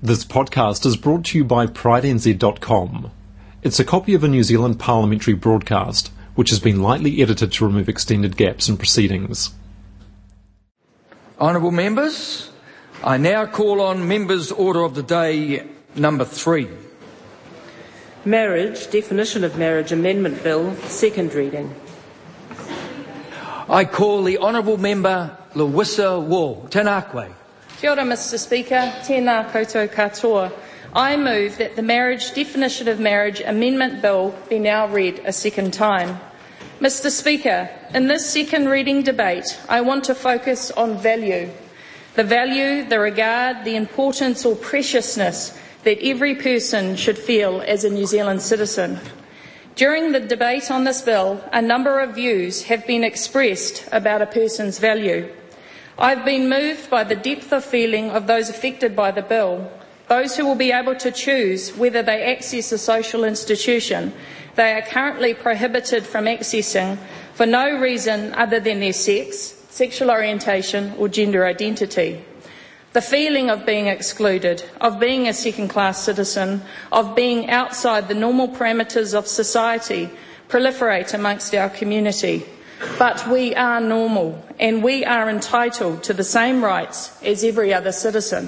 This podcast is brought to you by PrideNZ.com. It's a copy of a New Zealand parliamentary broadcast, which has been lightly edited to remove extended gaps in proceedings. Honourable members, I now call on Members' Order of the Day number 3. Marriage, Definition of Marriage Amendment Bill, second reading. I call the Honourable Member Lawissa Wall. Tēnā koe. Kia ora, Mr. Speaker. Tēnā koutou katoa. I move that the Marriage Definition of Marriage Amendment Bill be now read a second time. Mr. Speaker, in this second reading debate, I want to focus on value. The value, the regard, the importance or preciousness that every person should feel as a New Zealand citizen. During the debate on this bill, a number of views have been expressed about a person's value. I've been moved by the depth of feeling of those affected by the bill, those who will be able to choose whether they access a social institution they are currently prohibited from accessing for no reason other than their sex, sexual orientation or gender identity. The feeling of being excluded, of being a second-class citizen, of being outside the normal parameters of society proliferate amongst our community. But we are normal and we are entitled to the same rights as every other citizen.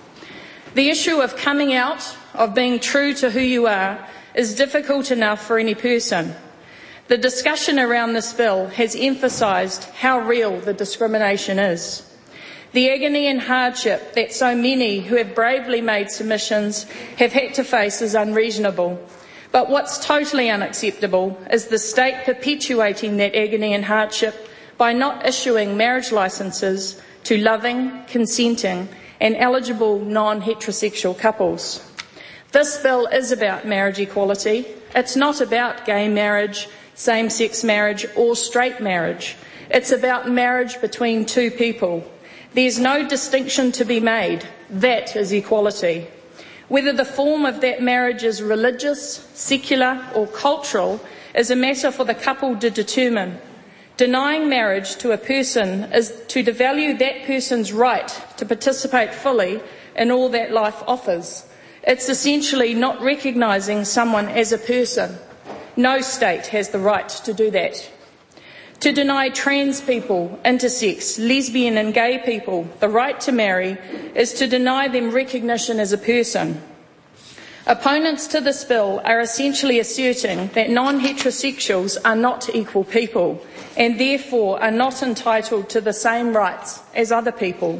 The issue of coming out, of being true to who you are, is difficult enough for any person. The discussion around this bill has emphasised how real the discrimination is. The agony and hardship that so many who have bravely made submissions have had to face is unreasonable. But what's totally unacceptable is the state perpetuating that agony and hardship by not issuing marriage licences to loving, consenting and eligible non-heterosexual couples. This bill is about marriage equality. It's not about gay marriage, same-sex marriage or straight marriage. It's about marriage between two people. There's no distinction to be made. That is equality. Whether the form of that marriage is religious, secular or cultural is a matter for the couple to determine. Denying marriage to a person is to devalue that person's right to participate fully in all that life offers. It's essentially not recognising someone as a person. No state has the right to do that. To deny trans people, intersex, lesbian and gay people the right to marry is to deny them recognition as a person. Opponents to this bill are essentially asserting that non-heterosexuals are not equal people and therefore are not entitled to the same rights as other people.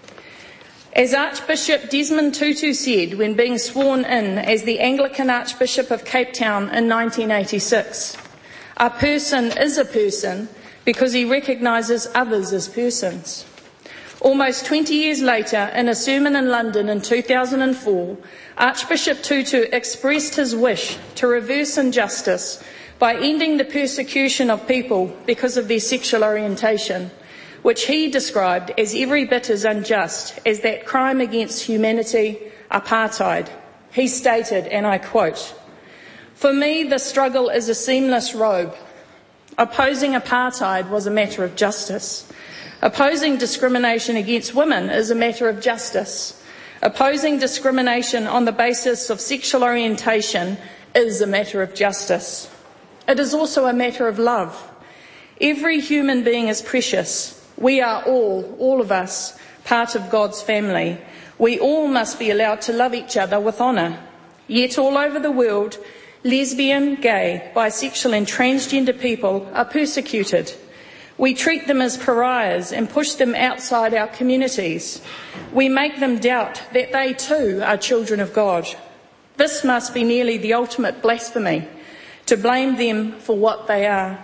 As Archbishop Desmond Tutu said when being sworn in as the Anglican Archbishop of Cape Town in 1986, a person is a person because he recognises others as persons. Almost 20 years later, in a sermon in London in 2004, Archbishop Tutu expressed his wish to reverse injustice by ending the persecution of people because of their sexual orientation, which he described as every bit as unjust as that crime against humanity, apartheid. He stated, and I quote, "For me, the struggle is a seamless robe. Opposing apartheid was a matter of justice. Opposing discrimination against women is a matter of justice. Opposing discrimination on the basis of sexual orientation is a matter of justice. It is also a matter of love. Every human being is precious. We are all of us, part of God's family. We all must be allowed to love each other with honour. Yet all over the world, lesbian, gay, bisexual and transgender people are persecuted. We treat them as pariahs and push them outside our communities. We make them doubt that they too are children of God. This must be nearly the ultimate blasphemy, to blame them for what they are."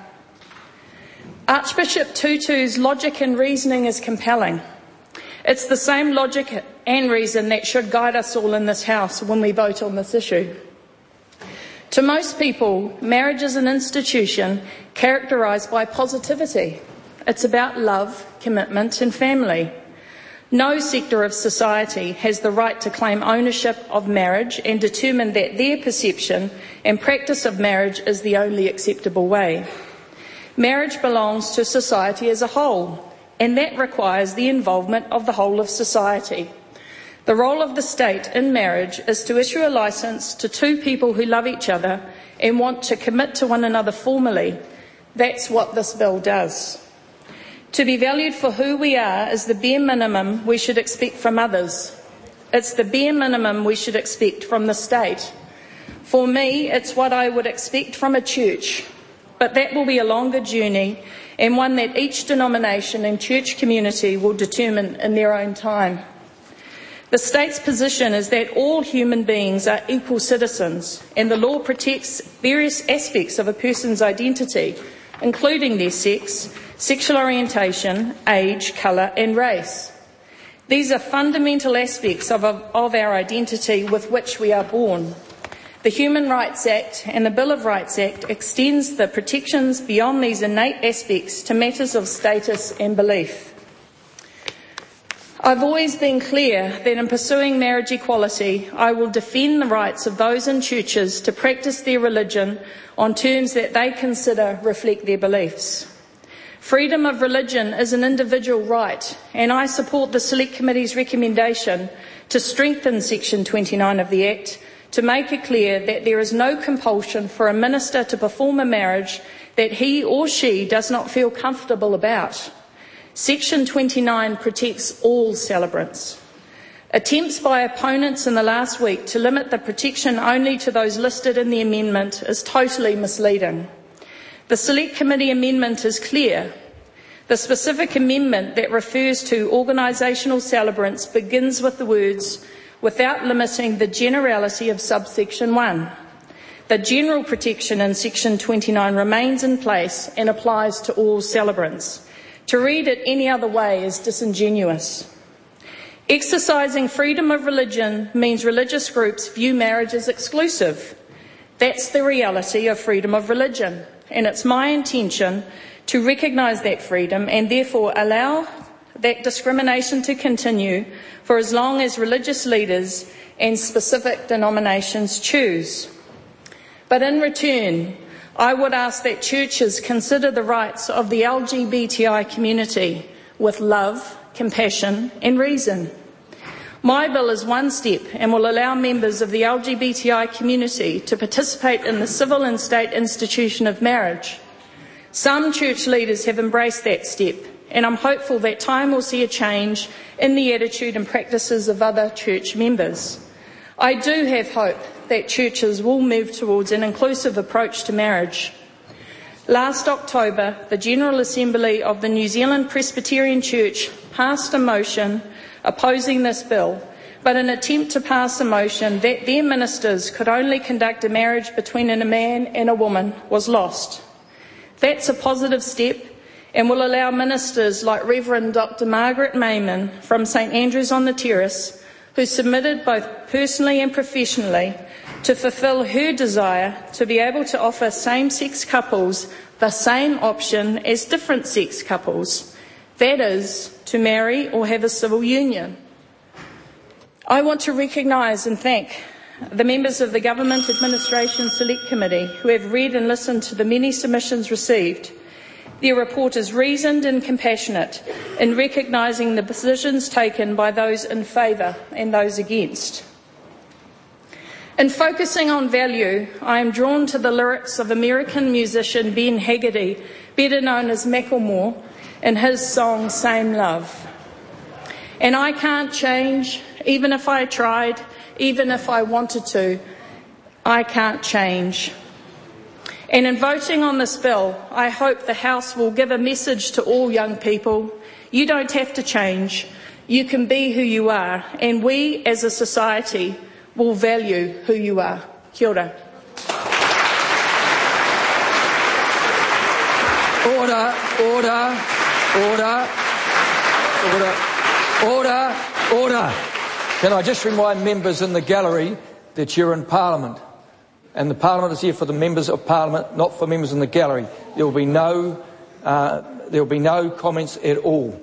Archbishop Tutu's logic and reasoning is compelling. It's the same logic and reason that should guide us all in this House when we vote on this issue. To most people, marriage is an institution characterised by positivity. It's about love, commitment and family. No sector of society has the right to claim ownership of marriage and determine that their perception and practice of marriage is the only acceptable way. Marriage belongs to society as a whole, and that requires the involvement of the whole of society. The role of the state in marriage is to issue a licence to two people who love each other and want to commit to one another formally. That's what this bill does. To be valued for who we are is the bare minimum we should expect from others. It's the bare minimum we should expect from the state. For me, it's what I would expect from a church, but that will be a longer journey and one that each denomination and church community will determine in their own time. The state's position is that all human beings are equal citizens and the law protects various aspects of a person's identity, including their sex, sexual orientation, age, colour and race. These are fundamental aspects of our identity with which we are born. The Human Rights Act and the Bill of Rights Act extends the protections beyond these innate aspects to matters of status and belief. I've always been clear that in pursuing marriage equality, I will defend the rights of those in churches to practice their religion on terms that they consider reflect their beliefs. Freedom of religion is an individual right, and I support the Select Committee's recommendation to strengthen Section 29 of the Act to make it clear that there is no compulsion for a minister to perform a marriage that he or she does not feel comfortable about. Section 29 protects all celebrants. Attempts by opponents in the last week to limit the protection only to those listed in the amendment is totally misleading. The Select Committee amendment is clear. The specific amendment that refers to organisational celebrants begins with the words, without limiting the generality of subsection 1. The general protection in Section 29 remains in place and applies to all celebrants. To read it any other way is disingenuous. Exercising freedom of religion means religious groups view marriage as exclusive. That's the reality of freedom of religion, and it's my intention to recognise that freedom and therefore allow that discrimination to continue for as long as religious leaders and specific denominations choose. But in return, I would ask that churches consider the rights of the LGBTI community with love, compassion and reason. My bill is one step and will allow members of the LGBTI community to participate in the civil and state institution of marriage. Some church leaders have embraced that step, and I'm hopeful that time will see a change in the attitude and practices of other church members. I do have hope that churches will move towards an inclusive approach to marriage. Last October, the General Assembly of the New Zealand Presbyterian Church passed a motion opposing this bill, but an attempt to pass a motion that their ministers could only conduct a marriage between a man and a woman was lost. That's a positive step and will allow ministers like Reverend Dr. Margaret Mayman from St Andrews on the Terrace, who submitted both personally and professionally, to fulfil her desire to be able to offer same-sex couples the same option as different-sex couples, that is, to marry or have a civil union. I want to recognise and thank the members of the Government Administration Select Committee who have read and listened to the many submissions received. Their report is reasoned and compassionate in recognising the positions taken by those in favour and those against. In focusing on value, I am drawn to the lyrics of American musician Ben Haggerty, better known as Macklemore, in his song Same Love. And I can't change, even if I tried, even if I wanted to, I can't change. And in voting on this bill, I hope the House will give a message to all young people. You don't have to change. You can be who you are, and we as a society will value who you are. Kia ora. Order, order, order, order, order, order. Can I just remind members in the gallery that you're in Parliament, and the Parliament is here for the members of Parliament, not for members in the gallery. There will be no comments at all.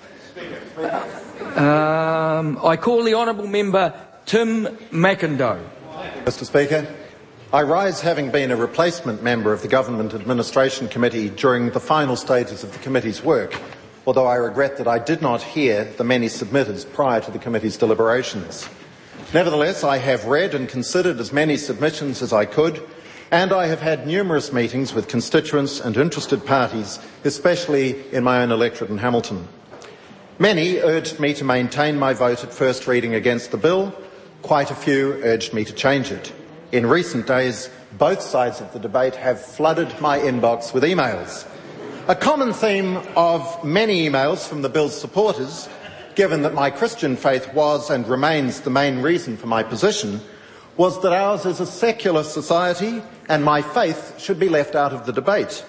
I call the honourable member Tim McIndoe. Mr. Speaker, I rise having been a replacement member of the Government Administration Committee during the final stages of the committee's work. although I regret that I did not hear the many submitters prior to the committee's deliberations. Nevertheless, I have read and considered as many submissions as I could, and I have had numerous meetings with constituents and interested parties, especially in my own electorate in Hamilton. Many urged me to maintain my vote at first reading against the bill. Quite a few urged me to change it. In recent days, both sides of the debate have flooded my inbox with emails. A common theme of many emails from the bill's supporters, given that my Christian faith was and remains the main reason for my position, was that ours is a secular society and my faith should be left out of the debate.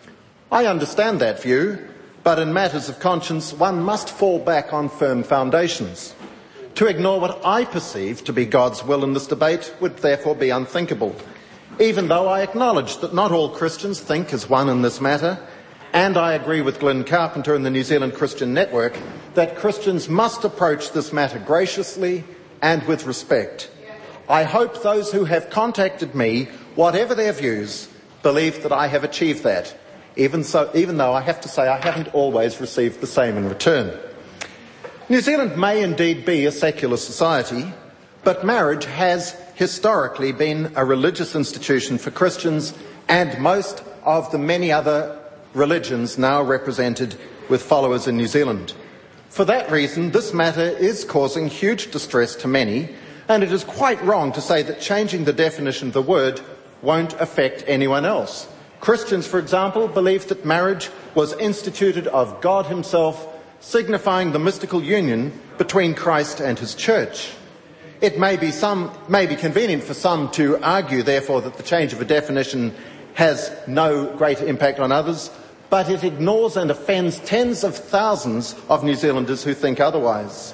I understand that view, but in matters of conscience, one must fall back on firm foundations. To ignore what I perceive to be God's will in this debate would therefore be unthinkable, even though I acknowledge that not all Christians think as one in this matter, and I agree with Glenn Carpenter and the New Zealand Christian Network that Christians must approach this matter graciously and with respect. I hope those who have contacted me, whatever their views, believe that I have achieved that, even though I have to say I haven't always received the same in return. New Zealand may indeed be a secular society, but marriage has historically been a religious institution for Christians and most of the many other religions now represented with followers in New Zealand. For that reason, this matter is causing huge distress to many, and it is quite wrong to say that changing the definition of the word won't affect anyone else. Christians, for example, believe that marriage was instituted of God himself, signifying the mystical union between Christ and his church. It may be convenient for some to argue, therefore, that the change of a definition has no greater impact on others, but it ignores and offends tens of thousands of New Zealanders who think otherwise.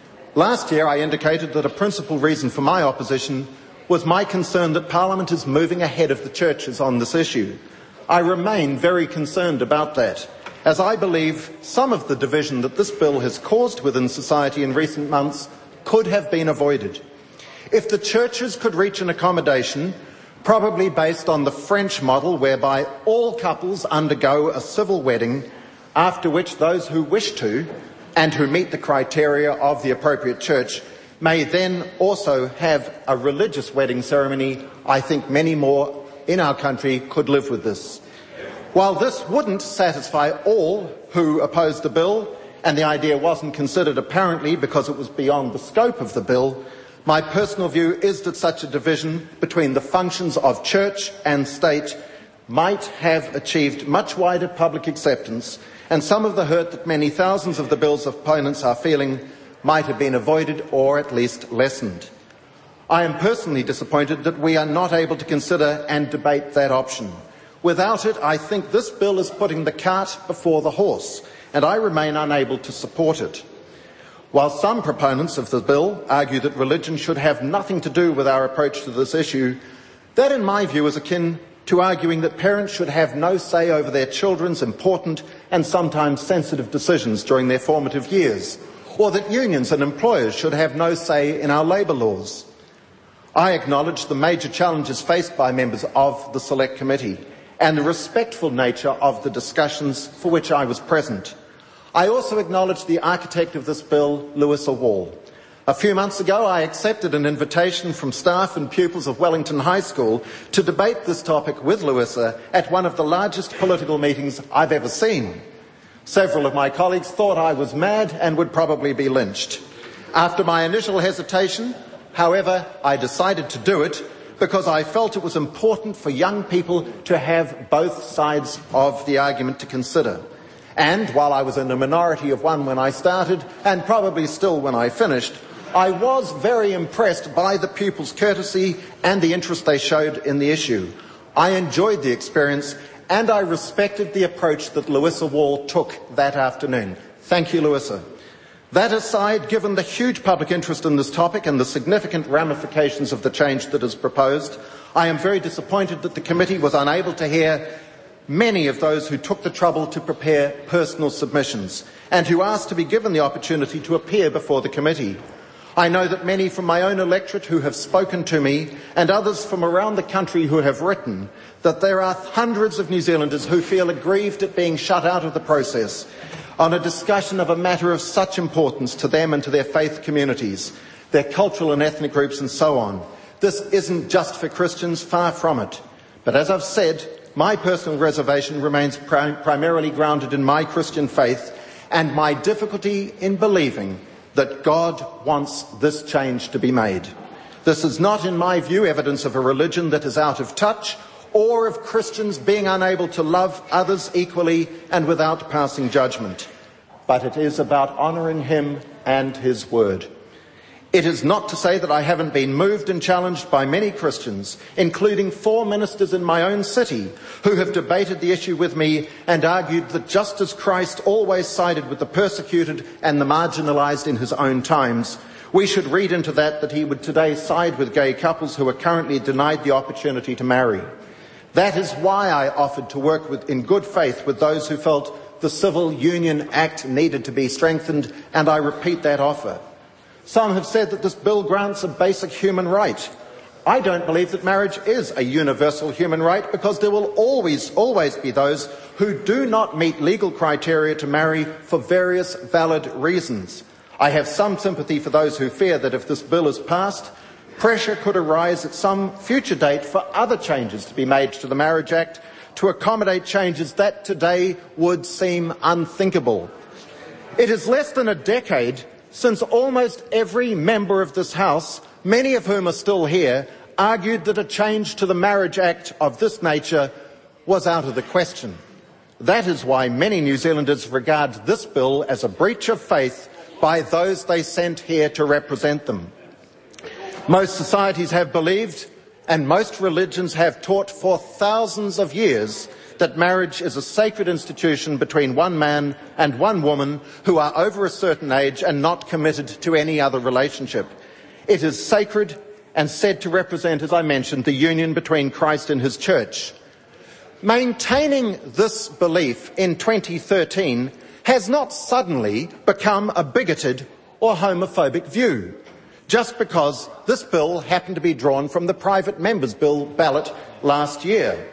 Last year I indicated that a principal reason for my opposition was my concern that Parliament is moving ahead of the churches on this issue. I remain very concerned about that, as I believe some of the division that this bill has caused within society in recent months could have been avoided. If the churches could reach an accommodation, probably based on the French model whereby all couples undergo a civil wedding, after which those who wish to and who meet the criteria of the appropriate church may then also have a religious wedding ceremony, I think many more in our country could live with this. While this wouldn't satisfy all who opposed the bill, and the idea wasn't considered apparently because it was beyond the scope of the bill, my personal view is that such a division between the functions of church and state might have achieved much wider public acceptance, and some of the hurt that many thousands of the bill's opponents are feeling might have been avoided or at least lessened. I am personally disappointed that we are not able to consider and debate that option. Without it, I think this bill is putting the cart before the horse, and I remain unable to support it. While some proponents of the bill argue that religion should have nothing to do with our approach to this issue, that in my view is akin to arguing that parents should have no say over their children's important and sometimes sensitive decisions during their formative years, or that unions and employers should have no say in our labour laws. I acknowledge the major challenges faced by members of the Select Committee and the respectful nature of the discussions for which I was present. I also acknowledge the architect of this bill, Louisa Wall. A few months ago, I accepted an invitation from staff and pupils of Wellington High School to debate this topic with Louisa at one of the largest political meetings I've ever seen. Several of my colleagues thought I was mad and would probably be lynched. After my initial hesitation, however, I decided to do it because I felt it was important for young people to have both sides of the argument to consider. And while I was in a minority of one when I started, and probably still when I finished, I was very impressed by the pupils' courtesy and the interest they showed in the issue. I enjoyed the experience, and I respected the approach that Louisa Wall took that afternoon. Thank you, Louisa. That aside, given the huge public interest in this topic and the significant ramifications of the change that is proposed, I am very disappointed that the committee was unable to hear many of those who took the trouble to prepare personal submissions and who asked to be given the opportunity to appear before the committee. I know that many from my own electorate who have spoken to me and others from around the country who have written that there are hundreds of New Zealanders who feel aggrieved at being shut out of the process. on a discussion of a matter of such importance to them and to their faith communities, their cultural and ethnic groups and so on. This isn't just for Christians, far from it. But as I've said, my personal reservation remains primarily grounded in my Christian faith and my difficulty in believing that God wants this change to be made. This is not, in my view, evidence of a religion that is out of touch or of Christians being unable to love others equally and without passing judgment. But it is about honouring him and his word. It is not to say that I haven't been moved and challenged by many Christians, including 4 ministers in my own city, who have debated the issue with me and argued that just as Christ always sided with the persecuted and the marginalised in his own times, we should read into that he would today side with gay couples who are currently denied the opportunity to marry. That is why I offered to work in good faith with those who felt the Civil Union Act needed to be strengthened, and I repeat that offer. Some have said that this bill grants a basic human right. I don't believe that marriage is a universal human right, because there will always be those who do not meet legal criteria to marry for various valid reasons. I have some sympathy for those who fear that if this bill is passed, pressure could arise at some future date for other changes to be made to the Marriage Act to accommodate changes that today would seem unthinkable. It is less than a decade since almost every member of this House, many of whom are still here, argued that a change to the Marriage Act of this nature was out of the question. That is why many New Zealanders regard this bill as a breach of faith by those they sent here to represent them. Most societies have believed, and most religions have taught for thousands of years, that marriage is a sacred institution between one man and one woman who are over a certain age and not committed to any other relationship. It is sacred and said to represent, as I mentioned, the union between Christ and his church. Maintaining this belief in 2013 has not suddenly become a bigoted or homophobic view, just because this bill happened to be drawn from the private members' bill ballot last year.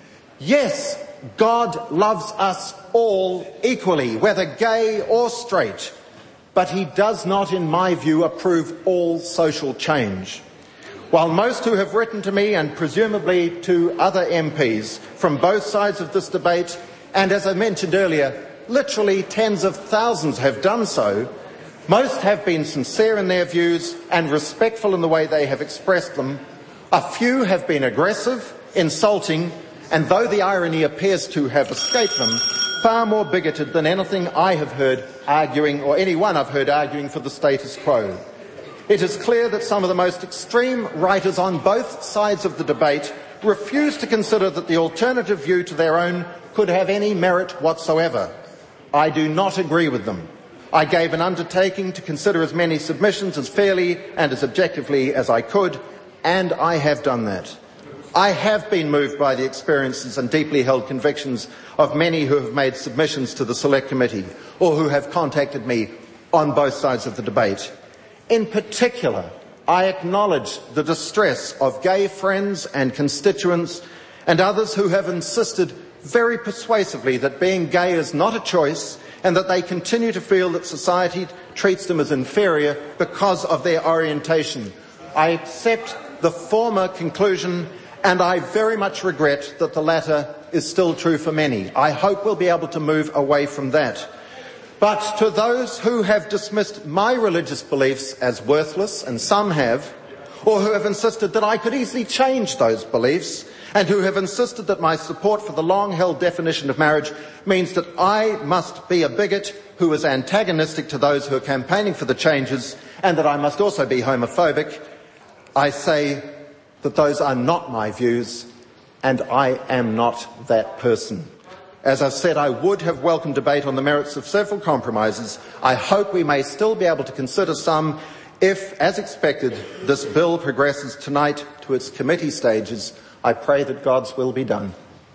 Yes, God loves us all equally, whether gay or straight, but he does not, in my view, approve all social change. While most who have written to me, and presumably to other MPs from both sides of this debate, and as I mentioned earlier, literally tens of thousands have done so, most have been sincere in their views and respectful in the way they have expressed them. A few have been aggressive, insulting, and though the irony appears to have escaped them, far more bigoted than anything I have heard arguing, or anyone I've heard arguing for the status quo. It is clear that some of the most extreme writers on both sides of the debate refuse to consider that the alternative view to their own could have any merit whatsoever. I do not agree with them. I gave an undertaking to consider as many submissions as fairly and as objectively as I could, and I have done that. I have been moved by the experiences and deeply held convictions of many who have made submissions to the Select Committee or who have contacted me on both sides of the debate. In particular, I acknowledge the distress of gay friends and constituents and others who have insisted very persuasively that being gay is not a choice and that they continue to feel that society treats them as inferior because of their orientation. I accept the former conclusion, and I very much regret that the latter is still true for many. I hope we'll be able to move away from that. But to those who have dismissed my religious beliefs as worthless, and some have, or who have insisted that I could easily change those beliefs, and who have insisted that my support for the long-held definition of marriage means that I must be a bigot who is antagonistic to those who are campaigning for the changes, and that I must also be homophobic, I say that those are not my views, and I am not that person. As I've said, I would have welcomed debate on the merits of several compromises. I hope we may still be able to consider some if, as expected, this bill progresses tonight to its committee stages. I pray that God's will be done.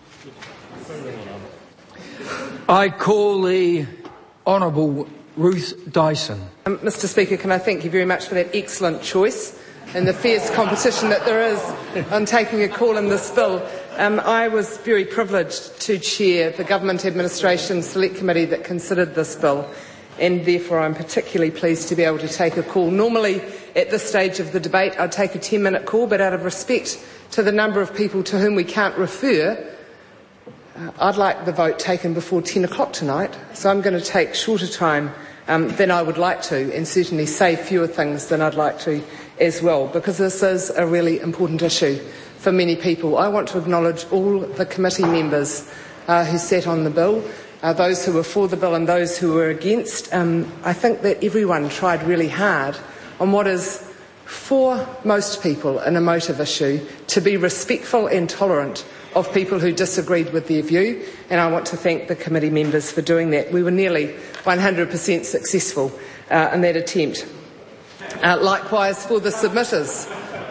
I call the Honourable Ruth Dyson. Mr. Speaker, can I thank you very much for that excellent choice and the fierce competition that there is on taking a call in this bill. I was very privileged to chair the Government Administration Select Committee that considered this bill, and therefore I'm particularly pleased to be able to take a call. Normally, at this stage of the debate, I'd take a 10-minute call, but out of respect to the number of people to whom we can't refer, I'd like the vote taken before 10 o'clock tonight, so I'm going to take shorter time than I would like to, and certainly say fewer things than I'd like to as well, because this is a really important issue for many people. I want to acknowledge all the committee members who sat on the bill, those who were for the bill and those who were against. I think that everyone tried really hard on what is, for most people, an emotive issue, to be respectful and tolerant of people who disagreed with their view, and I want to thank the committee members for doing that. We were nearly 100% successful in that attempt. Likewise for the submitters.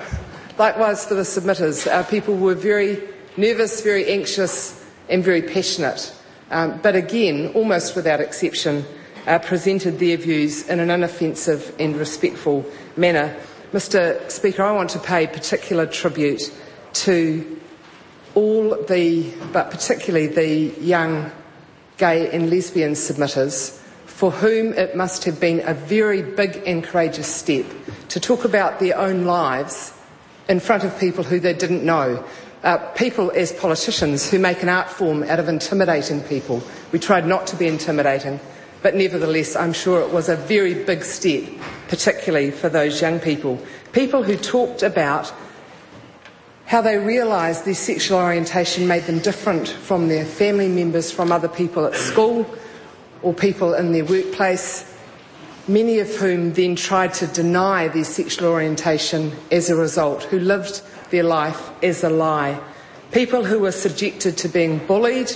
People were very nervous, very anxious and very passionate, but again, almost without exception, presented their views in an inoffensive and respectful manner. Mr. Speaker, I want to pay particular tribute to all but particularly the young gay and lesbian submitters, for whom it must have been a very big and courageous step to talk about their own lives in front of people who they didn't know. People as politicians who make an art form out of intimidating people. We tried not to be intimidating, but nevertheless I'm sure it was a very big step, particularly for those young people. People who talked about how they realised their sexual orientation made them different from their family members, from other people at school or people in their workplace, many of whom then tried to deny their sexual orientation as a result, who lived their life as a lie. People who were subjected to being bullied,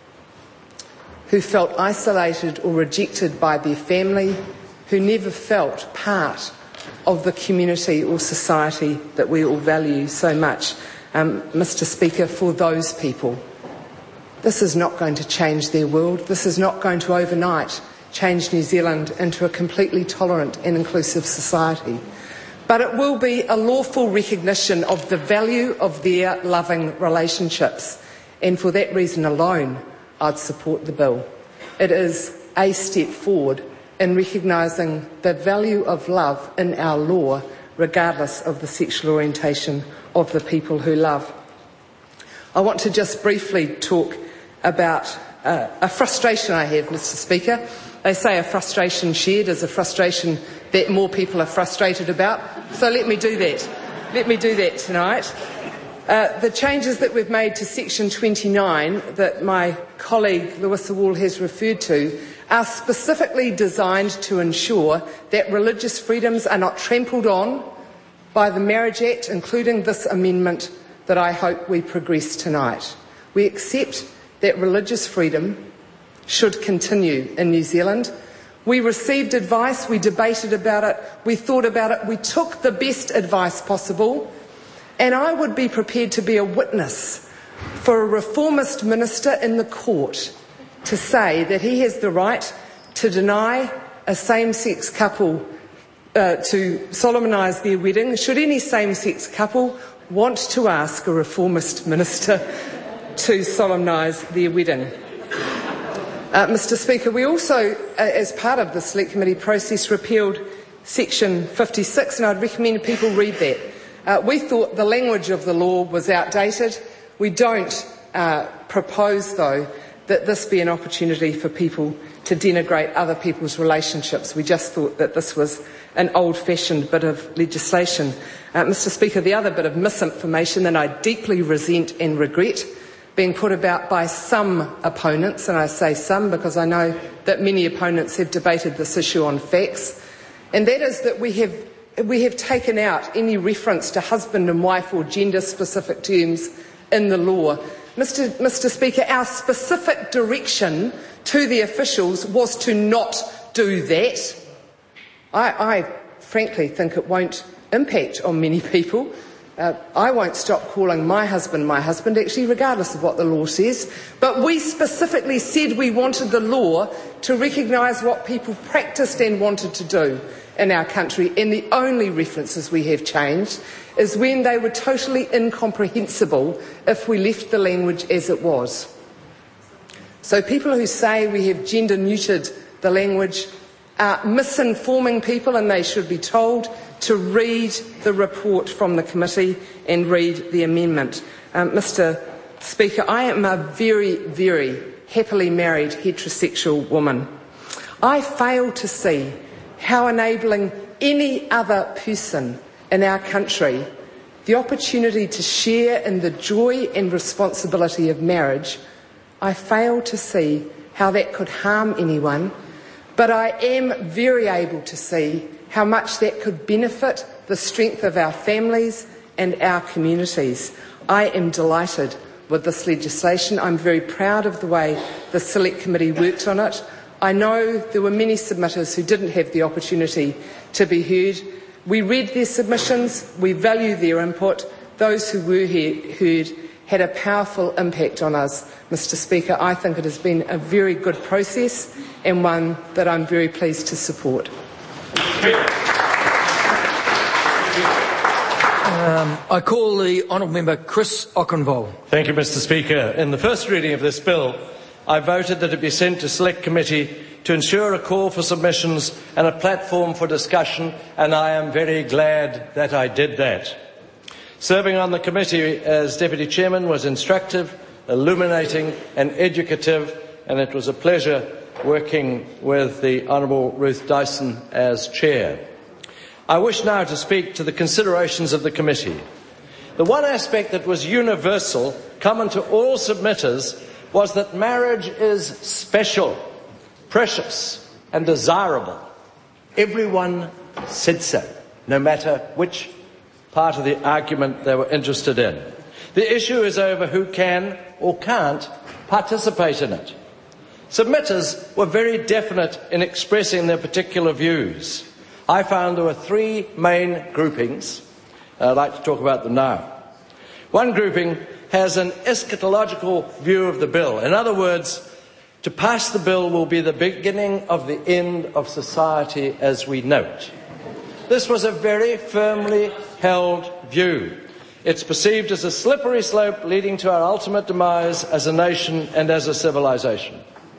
who felt isolated or rejected by their family, who never felt part of the community or society that we all value so much. Mr. Speaker, for those people, this is not going to change their world. This is not going to overnight change New Zealand into a completely tolerant and inclusive society. But it will be a lawful recognition of the value of their loving relationships. And for that reason alone, I'd support the bill. It is a step forward in recognising the value of love in our law, regardless of the sexual orientation of the people who love. I want to just briefly talk about a frustration I have, Mr. Speaker. They say a frustration shared is a frustration that more people are frustrated about. So let me do that. Let me do that tonight. The changes that we've made to Section 29 that my colleague Lewissa Wall has referred to are specifically designed to ensure that religious freedoms are not trampled on by the Marriage Act, including this amendment that I hope we progress tonight. We accept that religious freedom should continue in New Zealand. We received advice, we debated about it, we thought about it, we took the best advice possible, and I would be prepared to be a witness for a reformist minister in the court to say that he has the right to deny a same-sex couple to solemnise their wedding, should any same-sex couple want to ask a reformist minister to solemnise their wedding. Mr. Speaker, we also, as part of the Select Committee process, repealed Section 56, and I'd recommend people read that. We thought the language of the law was outdated. We don't propose, though, that this be an opportunity for people to denigrate other people's relationships. We just thought that this was an old-fashioned bit of legislation. Mr. Speaker, the other bit of misinformation that I deeply resent and regret being put about by some opponents, and I say some because I know that many opponents have debated this issue on facts, and that is that we have taken out any reference to husband and wife or gender-specific terms in the law. Mr. Speaker, our specific direction to the officials was to not do that. I frankly think it won't impact on many people, I won't stop calling my husband, actually, regardless of what the law says. But we specifically said we wanted the law to recognise what people practised and wanted to do in our country, and the only references we have changed is when they were totally incomprehensible if we left the language as it was. So people who say we have gender neutered the language are misinforming people, and they should be told to read the report from the committee and read the amendment. Mr. Speaker, I am a very, very happily married heterosexual woman. I fail to see how enabling any other person in our country the opportunity to share in the joy and responsibility of marriage, I fail to see how that could harm anyone, but I am very able to see how much that could benefit the strength of our families and our communities. I am delighted with this legislation. I'm very proud of the way the Select Committee worked on it. I know there were many submitters who didn't have the opportunity to be heard. We read their submissions, we value their input. Those who were heard had a powerful impact on us. Mr. Speaker, I think it has been a very good process and one that I'm very pleased to support. I call the Honourable Member Chris Okenvold. Thank you, Mr. Speaker. In the first reading of this bill, I voted that it be sent to Select Committee to ensure a call for submissions and a platform for discussion, and I am very glad that I did that. Serving on the committee as Deputy Chairman was instructive, illuminating and educative, and it was a pleasure working with the Honourable Ruth Dyson as Chair. I wish now to speak to the considerations of the committee. The one aspect that was universal, common to all submitters, was that marriage is special, precious and desirable. Everyone said so, no matter which part of the argument they were interested in. The issue is over who can or can't participate in it. Submitters were very definite in expressing their particular views. I found there were three main groupings, and I'd like to talk about them now. One grouping has an eschatological view of the bill. In other words, to pass the bill will be the beginning of the end of society as we know it. This was a very firmly held view. It's perceived as a slippery slope leading to our ultimate demise as a nation and as a civilization.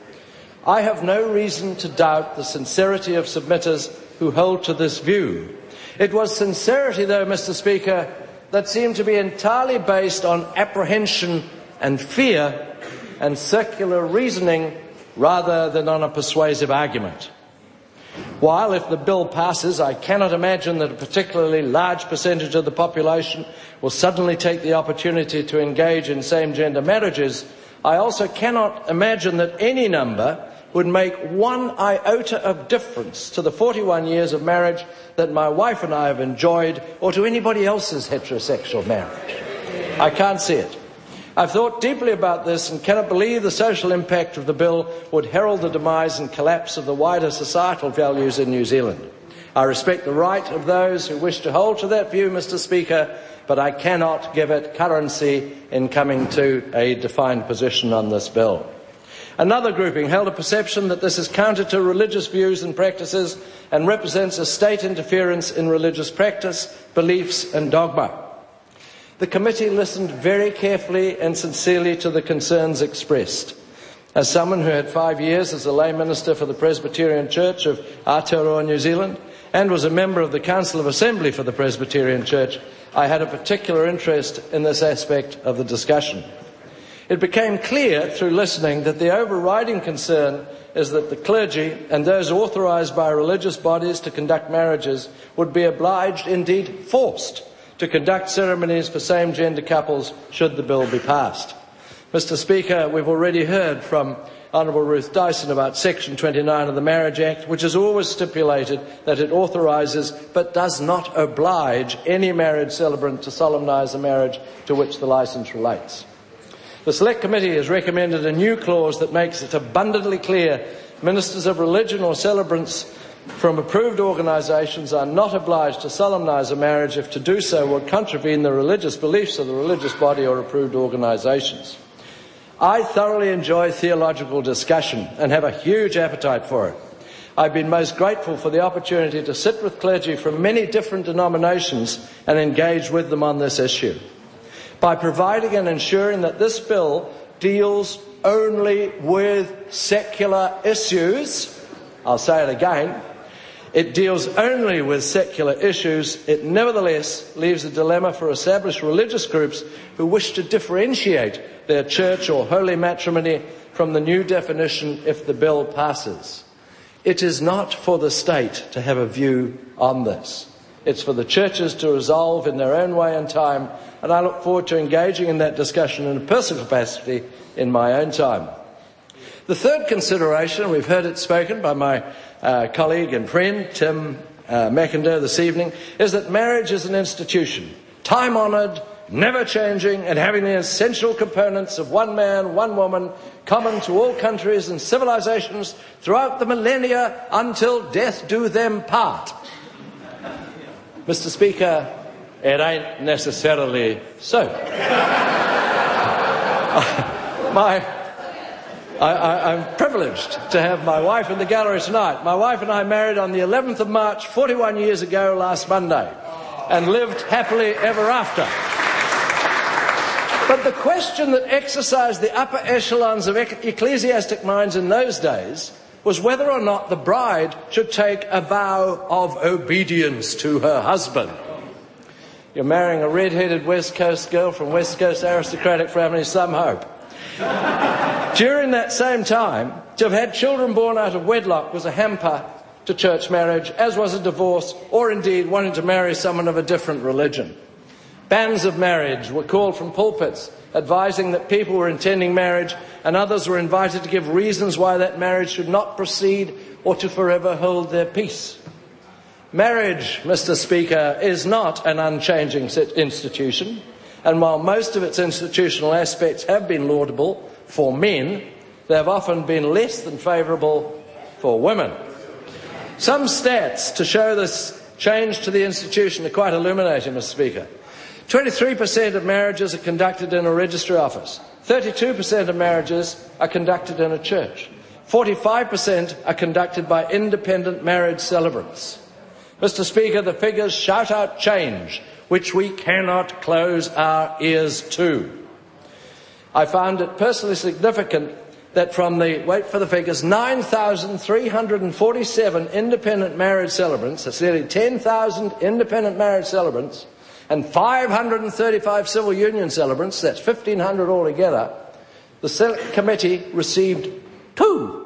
I have no reason to doubt the sincerity of submitters who hold to this view. It was sincerity, though, Mr. Speaker, that seemed to be entirely based on apprehension and fear and circular reasoning rather than on a persuasive argument. While, if the bill passes, I cannot imagine that a particularly large percentage of the population will suddenly take the opportunity to engage in same-gender marriages, I also cannot imagine that any number would make one iota of difference to the 41 years of marriage that my wife and I have enjoyed, or to anybody else's heterosexual marriage. I can't see it. I've thought deeply about this and cannot believe the social impact of the bill would herald the demise and collapse of the wider societal values in New Zealand. I respect the right of those who wish to hold to that view, Mr. Speaker, but I cannot give it currency in coming to a defined position on this bill. Another grouping held a perception that this is counter to religious views and practices and represents a state interference in religious practice, beliefs and dogma. The committee listened very carefully and sincerely to the concerns expressed. As someone who had 5 years as a lay minister for the Presbyterian Church of Aotearoa, New Zealand, and was a member of the Council of Assembly for the Presbyterian Church, I had a particular interest in this aspect of the discussion. It became clear through listening that the overriding concern is that the clergy and those authorised by religious bodies to conduct marriages would be obliged, indeed forced, to conduct ceremonies for same-gender couples should the bill be passed. Mr. Speaker, we've already heard from Honourable Ruth Dyson about Section 29 of the Marriage Act, which has always stipulated that it authorises but does not oblige any marriage celebrant to solemnise a marriage to which the licence relates. The Select Committee has recommended a new clause that makes it abundantly clear ministers of religion or celebrants from approved organisations are not obliged to solemnise a marriage if to do so would contravene the religious beliefs of the religious body or approved organisations. I thoroughly enjoy theological discussion and have a huge appetite for it. I've been most grateful for the opportunity to sit with clergy from many different denominations and engage with them on this issue. By providing and ensuring that this bill deals only with secular issues, I'll say it again, it deals only with secular issues, it nevertheless leaves a dilemma for established religious groups who wish to differentiate their church or holy matrimony from the new definition if the bill passes. It is not for the state to have a view on this. It's for the churches to resolve in their own way and time, and I look forward to engaging in that discussion in a personal capacity in my own time. The third consideration, we've heard it spoken by my colleague and friend Tim McIndoe this evening, is that marriage is an institution, time-honoured, never-changing, and having the essential components of one man, one woman, common to all countries and civilisations throughout the millennia until death do them part. Mr. Speaker, it ain't necessarily so. I'm privileged to have my wife in the gallery tonight. My wife and I married on the 11th of March, 41 years ago last Monday, and lived happily ever after. But the question that exercised the upper echelons of ecclesiastic minds in those days was whether or not the bride should take a vow of obedience to her husband. You're marrying a red-headed West Coast girl from West Coast aristocratic families, some hope. During that same time, to have had children born out of wedlock was a hamper to church marriage, as was a divorce, or indeed wanting to marry someone of a different religion. Bans of marriage were called from pulpits, advising that people were intending marriage, and others were invited to give reasons why that marriage should not proceed or to forever hold their peace. Marriage, Mr. Speaker, is not an unchanging institution, and while most of its institutional aspects have been laudable for men, they have often been less than favourable for women. Some stats to show this change to the institution are quite illuminating, Mr. Speaker. 23% of marriages are conducted in a registry office. 32% of marriages are conducted in a church. 45% are conducted by independent marriage celebrants. Mr. Speaker, the figures shout out change, which we cannot close our ears to. I found it personally significant that from the, wait for the figures, 9,347 independent marriage celebrants, that's nearly 10,000 independent marriage celebrants, and 535 civil union celebrants, that's 1,500 altogether, the Select Committee received two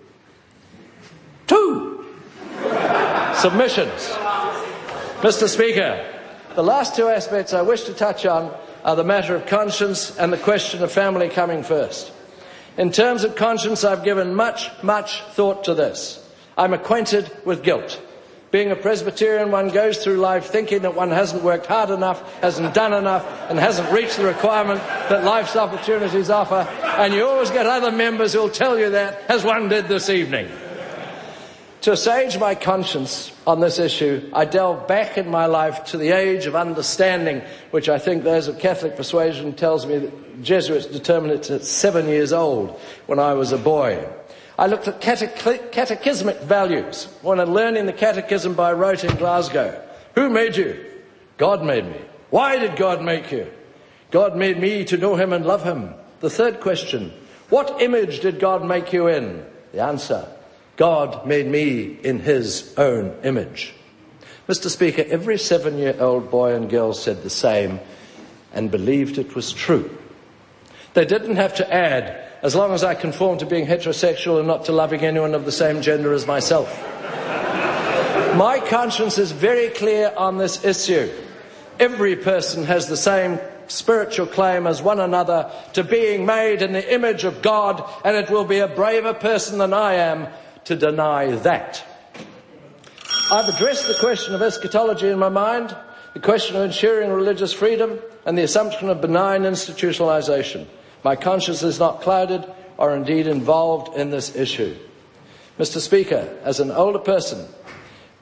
submissions. Mr. Speaker, the last two aspects I wish to touch on are the matter of conscience and the question of family coming first. In terms of conscience, I've given much thought to this. I'm acquainted with guilt. Being a Presbyterian, one goes through life thinking that one hasn't worked hard enough, hasn't done enough, and hasn't reached the requirement that life's opportunities offer, and you always get other members who'll tell you that, as one did this evening. To assuage my conscience on this issue, I delve back in my life to the age of understanding, which I think those of Catholic persuasion tells me that Jesuits determined it at 7 years old when I was a boy. I looked at catechismic values when learning the catechism by rote in Glasgow. Who made you? God made me. Why did God make you? God made me to know him and love him. The third question, what image did God make you in? The answer, God made me in his own image. Mr. Speaker, every 7-year-old boy and girl said the same and believed it was true. They didn't have to add, as long as I conform to being heterosexual and not to loving anyone of the same gender as myself. My conscience is very clear on this issue. Every person has the same spiritual claim as one another to being made in the image of God, and it will be a braver person than I am to deny that. I've addressed the question of eschatology in my mind, the question of ensuring religious freedom, and the assumption of benign institutionalization. My conscience is not clouded or indeed involved in this issue. Mr. Speaker, as an older person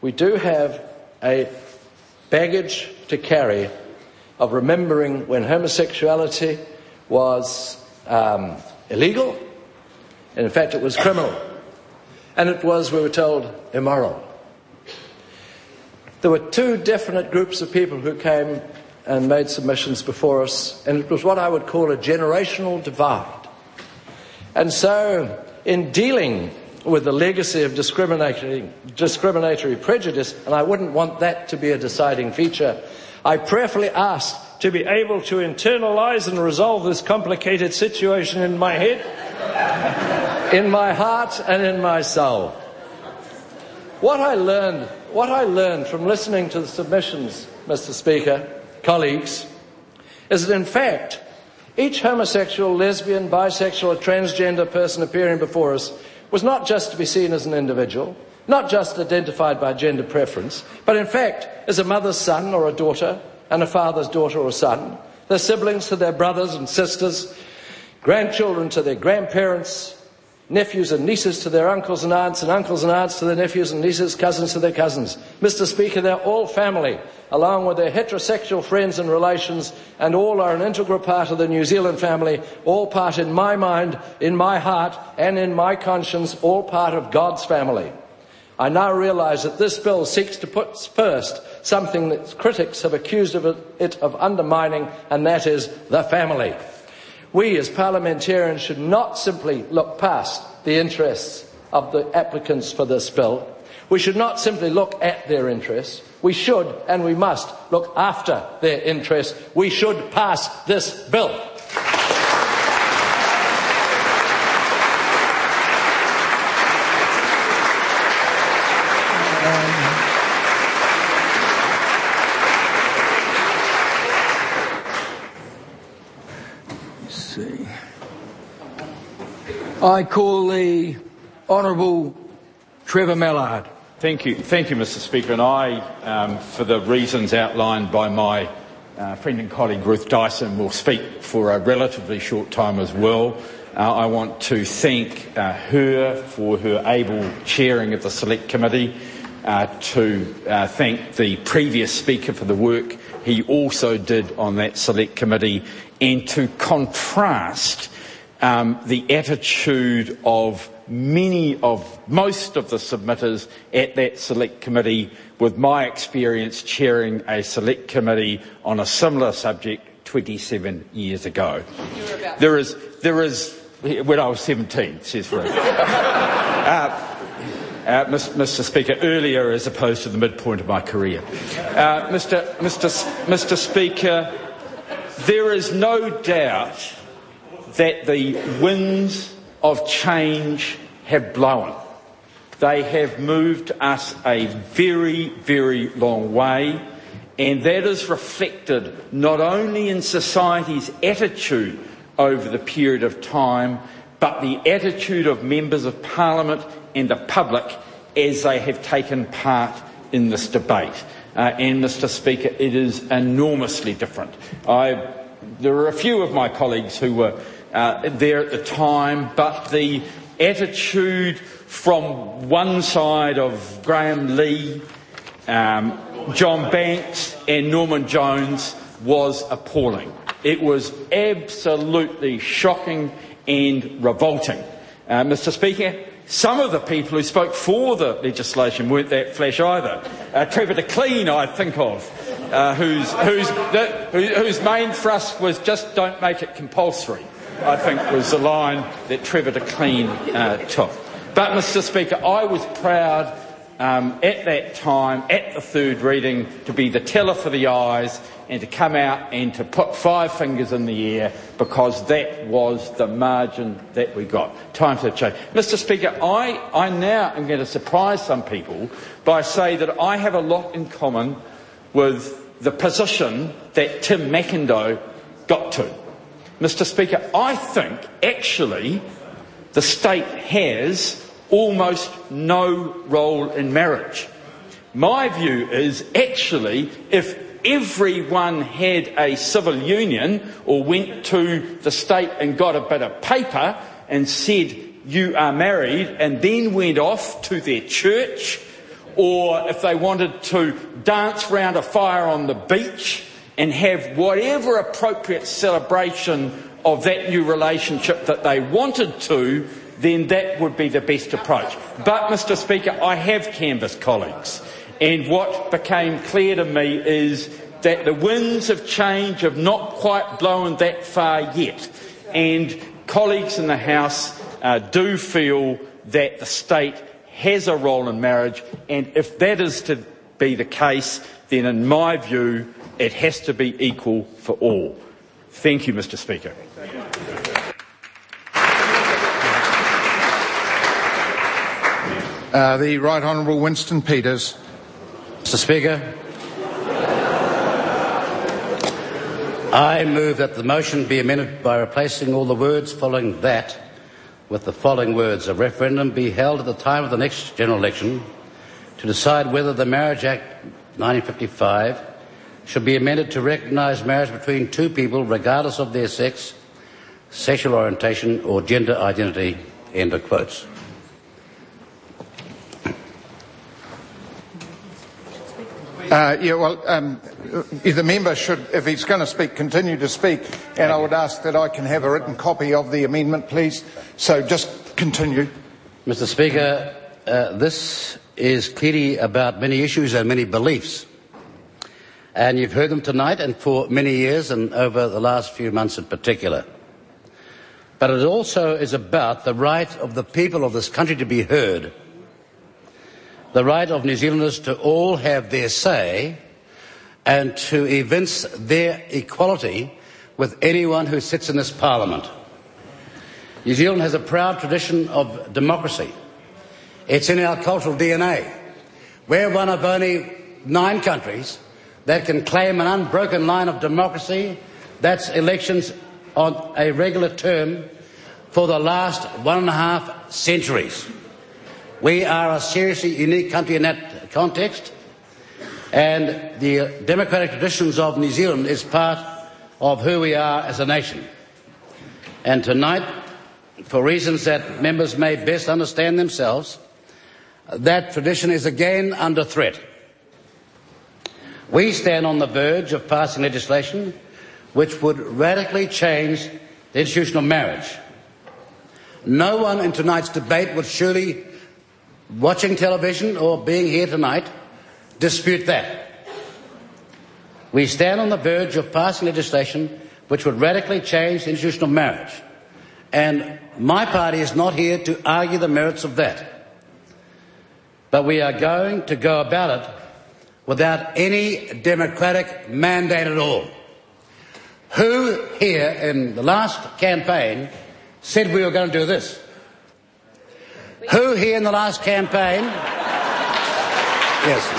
we do have a baggage to carry of remembering when homosexuality was illegal, and in fact it was criminal, and it was, we were told, immoral. There were two definite groups of people who came and made submissions before us, and it was what I would call a generational divide. And so, in dealing with the legacy of discriminatory prejudice, and I wouldn't want that to be a deciding feature, I prayerfully asked to be able to internalise and resolve this complicated situation in my head, in my heart and in my soul. What I learned from listening to the submissions, Mr. Speaker, colleagues, is that in fact, each homosexual, lesbian, bisexual or transgender person appearing before us was not just to be seen as an individual, not just identified by gender preference, but in fact as a mother's son or a daughter and a father's daughter or son, their siblings to their brothers and sisters, grandchildren to their grandparents, nephews and nieces to their uncles and aunts to their nephews and nieces, cousins to their cousins. Mr. Speaker, they're all family, along with their heterosexual friends and relations, and all are an integral part of the New Zealand family, all part in my mind, in my heart, and in my conscience, all part of God's family. I now realise that this bill seeks to put first something that critics have accused it of undermining, and that is the family. We as parliamentarians should not simply look past the interests of the applicants for this bill. We should not simply look at their interests. We should and we must look after their interests. We should pass this bill. I call the Honourable Trevor Mallard. Thank you, Mr. Speaker. And I, for the reasons outlined by my friend and colleague Ruth Dyson, will speak for a relatively short time as well. I want to thank her for her able chairing of the Select Committee, to thank the previous Speaker for the work he also did on that Select Committee, and to contrast the attitude of most of the submitters at that Select Committee with my experience chairing a Select Committee on a similar subject 27 years ago. There is, when I was 17, says Ruth. Mr. Speaker, earlier as opposed to the midpoint of my career. Mr. Speaker, there is no doubt that the winds of change have blown. They have moved us a very, very long way, and that is reflected not only in society's attitude over the period of time, but the attitude of members of Parliament and the public as they have taken part in this debate. And, Mr. Speaker, it is enormously different. There are a few of my colleagues who were there at the time, but the attitude from one side of Graham Lee, John Banks and Norman Jones was appalling. It was absolutely shocking and revolting. Mr. Speaker, some of the people who spoke for the legislation weren't that flash either. Trevor DeClean, I think of, whose main thrust was just don't make it compulsory, I think was the line that Trevor DeClean took. But, Mr. Speaker, I was proud at that time, at the third reading, to be the teller for the ayes and to come out and to put 5 fingers in the air, because that was the margin that we got. Time to change. Mr. Speaker, I now am going to surprise some people by saying that I have a lot in common with the position that Tim McIndoe got to. Mr. Speaker, I think actually the state has almost no role in marriage. My view is actually if everyone had a civil union or went to the state and got a bit of paper and said you are married and then went off to their church or if they wanted to dance round a fire on the beach and have whatever appropriate celebration of that new relationship that they wanted to, then that would be the best approach. But, Mr Speaker, I have canvassed colleagues, and what became clear to me is that the winds of change have not quite blown that far yet, and colleagues in the House do feel that the state has a role in marriage, and if that is to be the case, then in my view it has to be equal for all. Thank you, Mr Speaker. The Right Honourable Winston Peters. Mr Speaker, I move that the motion be amended by replacing all the words following that with the following words: a referendum be held at the time of the next general election to decide whether the Marriage Act 1955 should be amended to recognise marriage between two people regardless of their sex, sexual orientation or gender identity. End of quotes. The member should, if he's going to speak, continue to speak, and I would ask that I can have a written copy of the amendment, please. So just continue. Mr Speaker, this is clearly about many issues and many beliefs, and you've heard them tonight and for many years and over the last few months in particular. But it also is about the right of the people of this country to be heard, the right of New Zealanders to all have their say and to evince their equality with anyone who sits in this Parliament. New Zealand has a proud tradition of democracy. It's in our cultural DNA. We're one of only 9 countries that can claim an unbroken line of democracy. That's elections on a regular term for the last 1.5 centuries. We are a seriously unique country in that context, and the democratic traditions of New Zealand is part of who we are as a nation. And tonight, for reasons that members may best understand themselves, that tradition is again under threat. We stand on the verge of passing legislation which would radically change the institution of marriage. No one in tonight's debate would surely, watching television or being here tonight, dispute that. We stand on the verge of passing legislation which would radically change the institution of marriage. And my party is not here to argue the merits of that. But we are going to go about it without any democratic mandate at all. Who here in the last campaign said we were going to do this? Who here in the last campaign? Yes.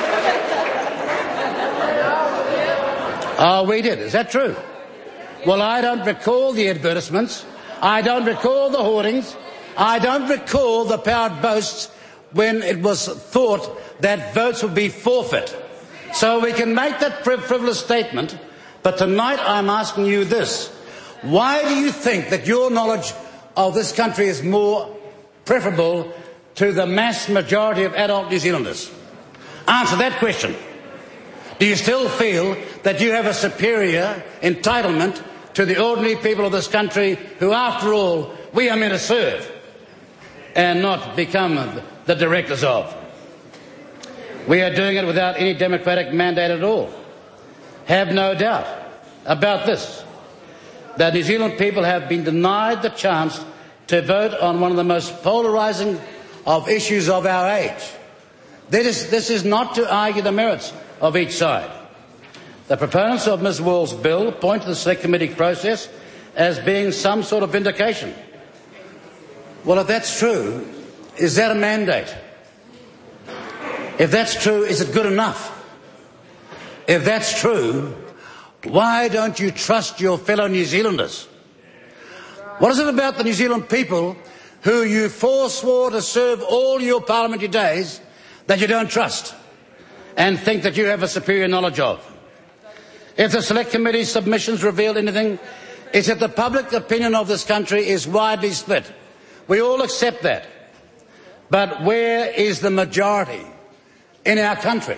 Oh, we did. Is that true? Well, I don't recall the advertisements. I don't recall the hoardings. I don't recall the proud boasts when it was thought that votes would be forfeit. So we can make that frivolous statement, but tonight I'm asking you this. Why do you think that your knowledge of this country is more preferable to the mass majority of adult New Zealanders? Answer that question. Do you still feel that you have a superior entitlement to the ordinary people of this country who, after all, we are meant to serve and not become the directors of? We are doing it without any democratic mandate at all. Have no doubt about this, that New Zealand people have been denied the chance to vote on one of the most polarising of issues of our age. This is not to argue the merits of each side. The proponents of Ms Wall's bill point to the Select Committee process as being some sort of vindication. Well, if that's true, is that a mandate? If that's true, is it good enough? If that's true, why don't you trust your fellow New Zealanders? What is it about the New Zealand people who you forswore to serve all your parliamentary days that you don't trust and think that you have a superior knowledge of? If the Select Committee's submissions reveal anything, it's that the public opinion of this country is widely split. We all accept that. But where is the majority? in our country?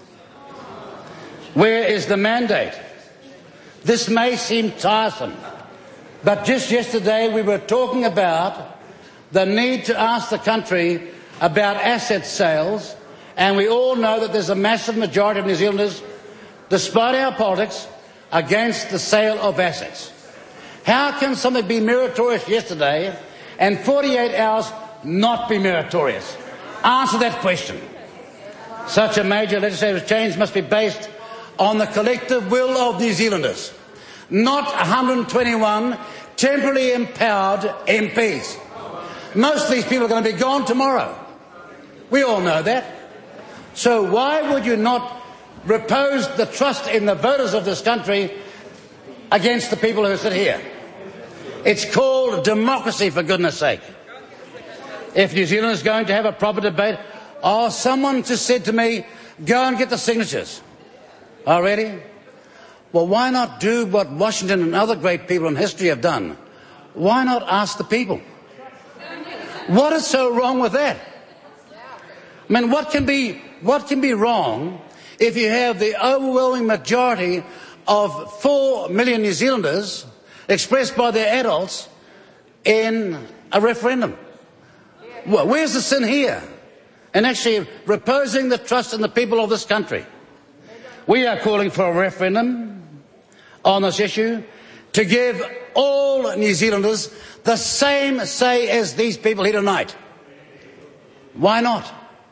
Where is the mandate? This may seem tiresome, but just yesterday we were talking about the need to ask the country about asset sales, and we all know that there's a massive majority of New Zealanders, despite our politics, against the sale of assets. How can something be meritorious yesterday and 48 hours not be meritorious? Answer that question. Such a major legislative change must be based on the collective will of New Zealanders, not 121 temporarily empowered MPs. Most of these people are going to be gone tomorrow. We all know that. So why would you not repose the trust in the voters of this country against the people who sit here? It's called democracy, for goodness sake. If New Zealand is going to have a proper debate, someone just said to me, go and get the signatures. Already? Well, why not do what Washington and other great people in history have done? Why not ask the people? What is so wrong with that? I mean, what can be wrong if you have the overwhelming majority of 4 million New Zealanders expressed by their adults in a referendum? Well, where's the sin here? And actually reposing the trust in the people of this country. We are calling for a referendum on this issue to give all New Zealanders the same say as these people here tonight. Why not?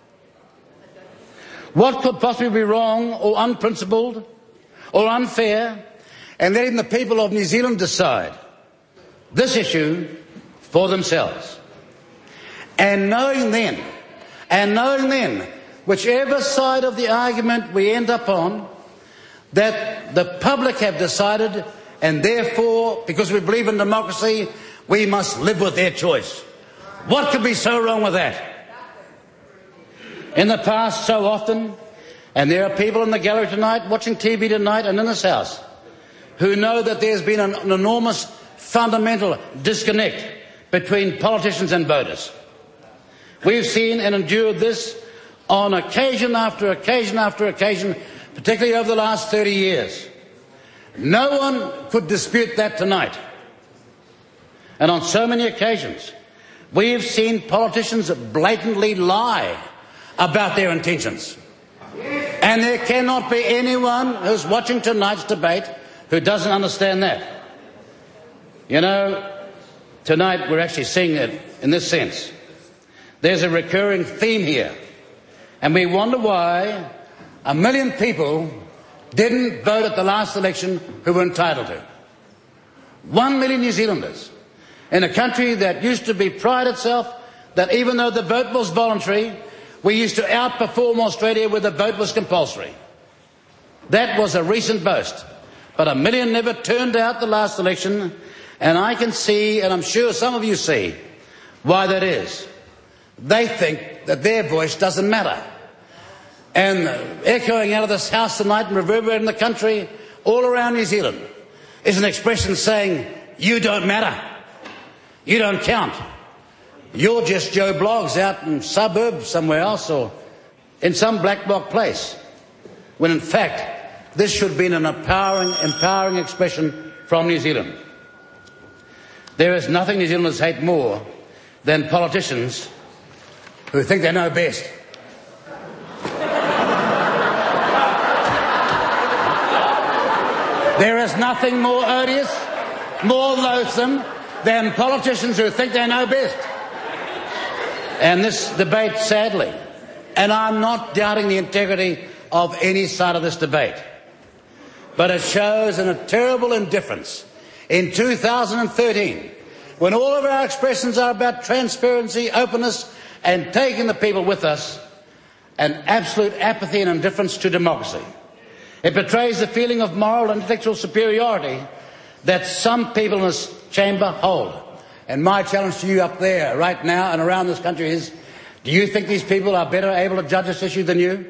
What could possibly be wrong or unprincipled or unfair in letting the people of New Zealand decide this issue for themselves? And knowing then, whichever side of the argument we end up on, that the public have decided, and therefore, because we believe in democracy, we must live with their choice. What could be so wrong with that? In the past, so often, and there are people in the gallery tonight, watching TV tonight and in this house, who know that there's been an enormous fundamental disconnect between politicians and voters. We've seen and endured this on occasion after occasion after occasion, particularly over the last 30 years. No one could dispute that tonight. And on so many occasions, we have seen politicians blatantly lie about their intentions. And there cannot be anyone who's watching tonight's debate who doesn't understand that. You know, tonight we're actually seeing it in this sense. There's a recurring theme here. And we wonder why 1 million people didn't vote at the last election who were entitled to. 1 million New Zealanders in a country that used to pride itself that even though the vote was voluntary, we used to outperform Australia where the vote was compulsory. That was a recent boast. But 1 million never turned out the last election, and I can see, and I'm sure some of you see, why that is. They think that their voice doesn't matter. And echoing out of this house tonight and reverberating in the country all around New Zealand is an expression saying, you don't matter. You don't count. You're just Joe Bloggs out in suburbs somewhere else or in some black bloc place. When in fact, this should be an empowering expression from New Zealand. There is nothing New Zealanders hate more than politicians who think they know best. There is nothing more odious, more loathsome than politicians who think they know best. And this debate, sadly, and I'm not doubting the integrity of any side of this debate, but it shows a terrible indifference in 2013, when all of our expressions are about transparency, openness, and taking the people with us, an absolute apathy and indifference to democracy. It betrays the feeling of moral and intellectual superiority that some people in this chamber hold. And my challenge to you up there right now and around this country is, do you think these people are better able to judge this issue than you?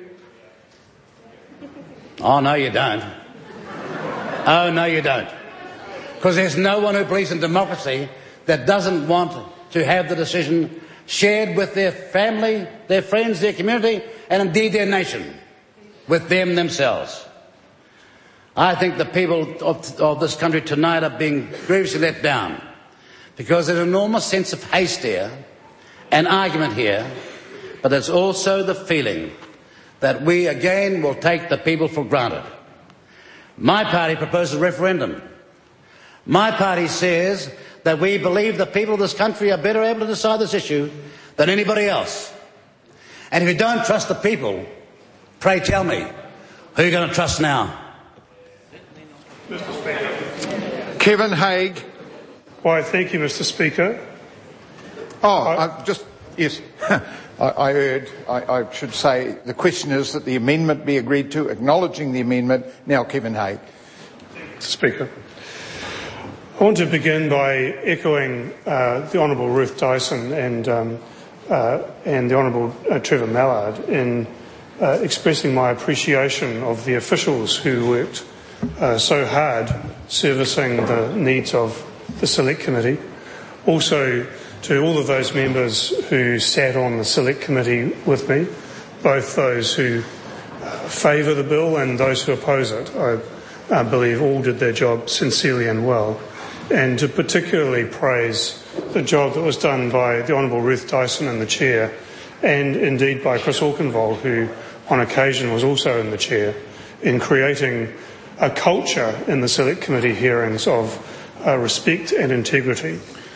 Oh, no, you don't. Oh, no, you don't. Because there's no one who believes in democracy that doesn't want to have the decision shared with their family, their friends, their community, and indeed their nation, with them themselves. I think the people of this country tonight are being grievously let down because there's an enormous sense of haste here and argument here, but there's also the feeling that we again will take the people for granted. My party proposes a referendum. My party says that we believe the people of this country are better able to decide this issue than anybody else. And if you don't trust the people, pray tell me, who are you going to trust now? Mr. Speaker. Kevin Haig. Why, thank you, Mr. Speaker. Yes. I heard. I should say the question is that the amendment be agreed to, acknowledging the amendment. Now, Kevin Haig. Mr. Speaker. I want to begin by echoing the Honourable Ruth Dyson and the Honourable Trevor Mallard in expressing my appreciation of the officials who worked so hard servicing the needs of the Select Committee. Also to all of those members who sat on the Select Committee with me, both those who favour the bill and those who oppose it. I believe all did their job sincerely and well. And to particularly praise the job that was done by the Honourable Ruth Dyson in the chair, and indeed by Chris Aukenvold, who on occasion was also in the chair, in creating a culture in the Select Committee hearings of respect and integrity.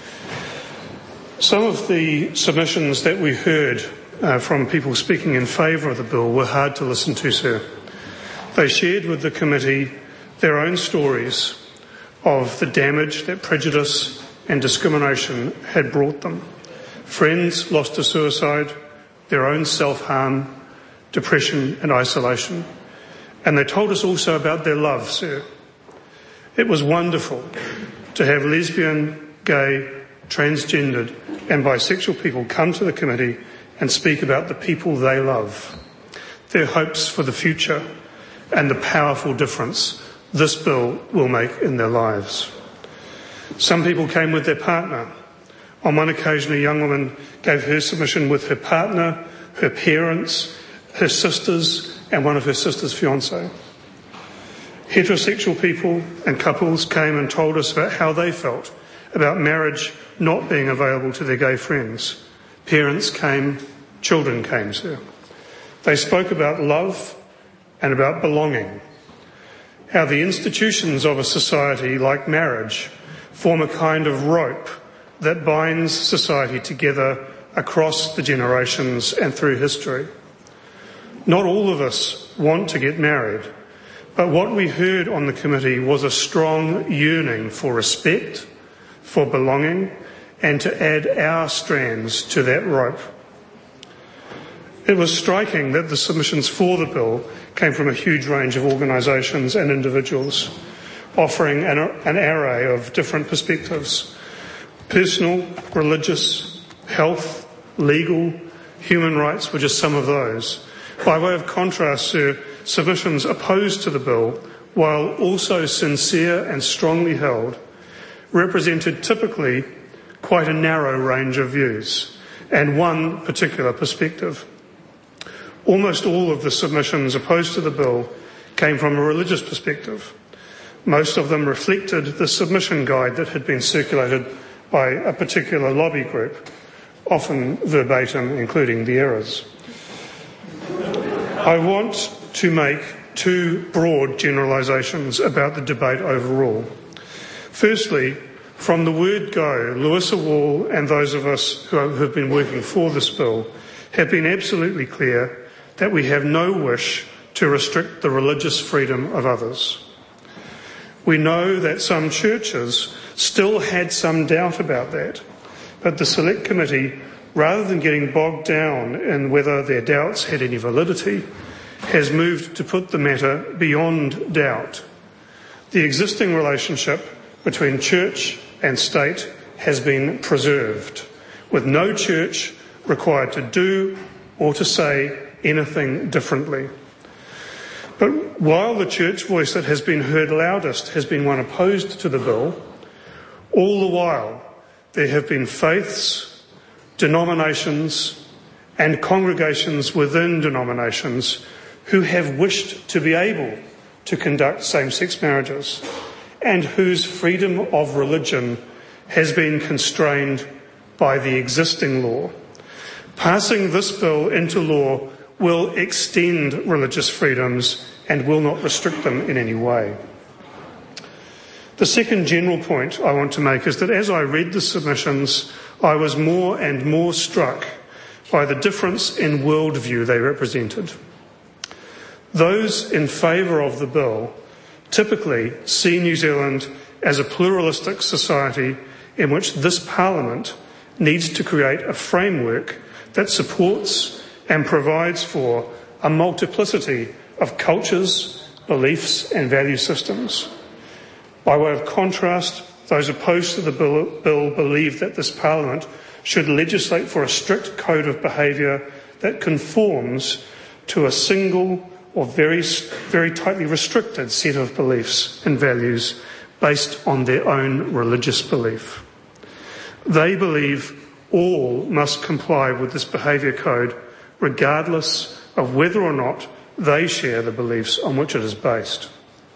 Some of the submissions that we heard from people speaking in favour of the bill were hard to listen to, sir. They shared with the committee their own stories of the damage that prejudice and discrimination had brought them. Friends lost to suicide, their own self-harm, depression and isolation. And they told us also about their love, sir. It was wonderful to have lesbian, gay, transgendered and bisexual people come to the committee and speak about the people they love, their hopes for the future and the powerful difference this bill will make in their lives. Some people came with their partner. On one occasion, a young woman gave her submission with her partner, her parents, her sisters, and one of her sister's fiancé. Heterosexual people and couples came and told us about how they felt about marriage not being available to their gay friends. Parents came, children came, sir. They spoke about love and about belonging. How the institutions of a society like marriage form a kind of rope that binds society together across the generations and through history. Not all of us want to get married, but what we heard on the committee was a strong yearning for respect, for belonging, and to add our strands to that rope. It was striking that the submissions for the bill came from a huge range of organisations and individuals, offering an array of different perspectives: personal, religious, health, legal, human rights were just some of those. By way of contrast, sir, submissions opposed to the bill, while also sincere and strongly held, represented typically quite a narrow range of views and one particular perspective. Almost all of the submissions opposed to the bill came from a religious perspective. Most of them reflected the submission guide that had been circulated by a particular lobby group, often verbatim, including the errors. I want to make two broad generalisations about the debate overall. Firstly, from the word go, Louisa Wall and those of us who have been working for this bill have been absolutely clear that we have no wish to restrict the religious freedom of others. We know that some churches still had some doubt about that, but the Select Committee, rather than getting bogged down in whether their doubts had any validity, has moved to put the matter beyond doubt. The existing relationship between church and state has been preserved, with no church required to do or to say anything differently. But while the church voice that has been heard loudest has been one opposed to the bill, all the while there have been faiths, denominations and congregations within denominations who have wished to be able to conduct same-sex marriages and whose freedom of religion has been constrained by the existing law. Passing this bill into law will extend religious freedoms and will not restrict them in any way. The second general point I want to make is that as I read the submissions, I was more and more struck by the difference in worldview they represented. Those in favour of the bill typically see New Zealand as a pluralistic society in which this Parliament needs to create a framework that supports and provides for a multiplicity of cultures, beliefs and value systems. By way of contrast, those opposed to the bill believe that this Parliament should legislate for a strict code of behaviour that conforms to a single or very tightly restricted set of beliefs and values based on their own religious belief. They believe all must comply with this behaviour code regardless of whether or not they share the beliefs on which it is based.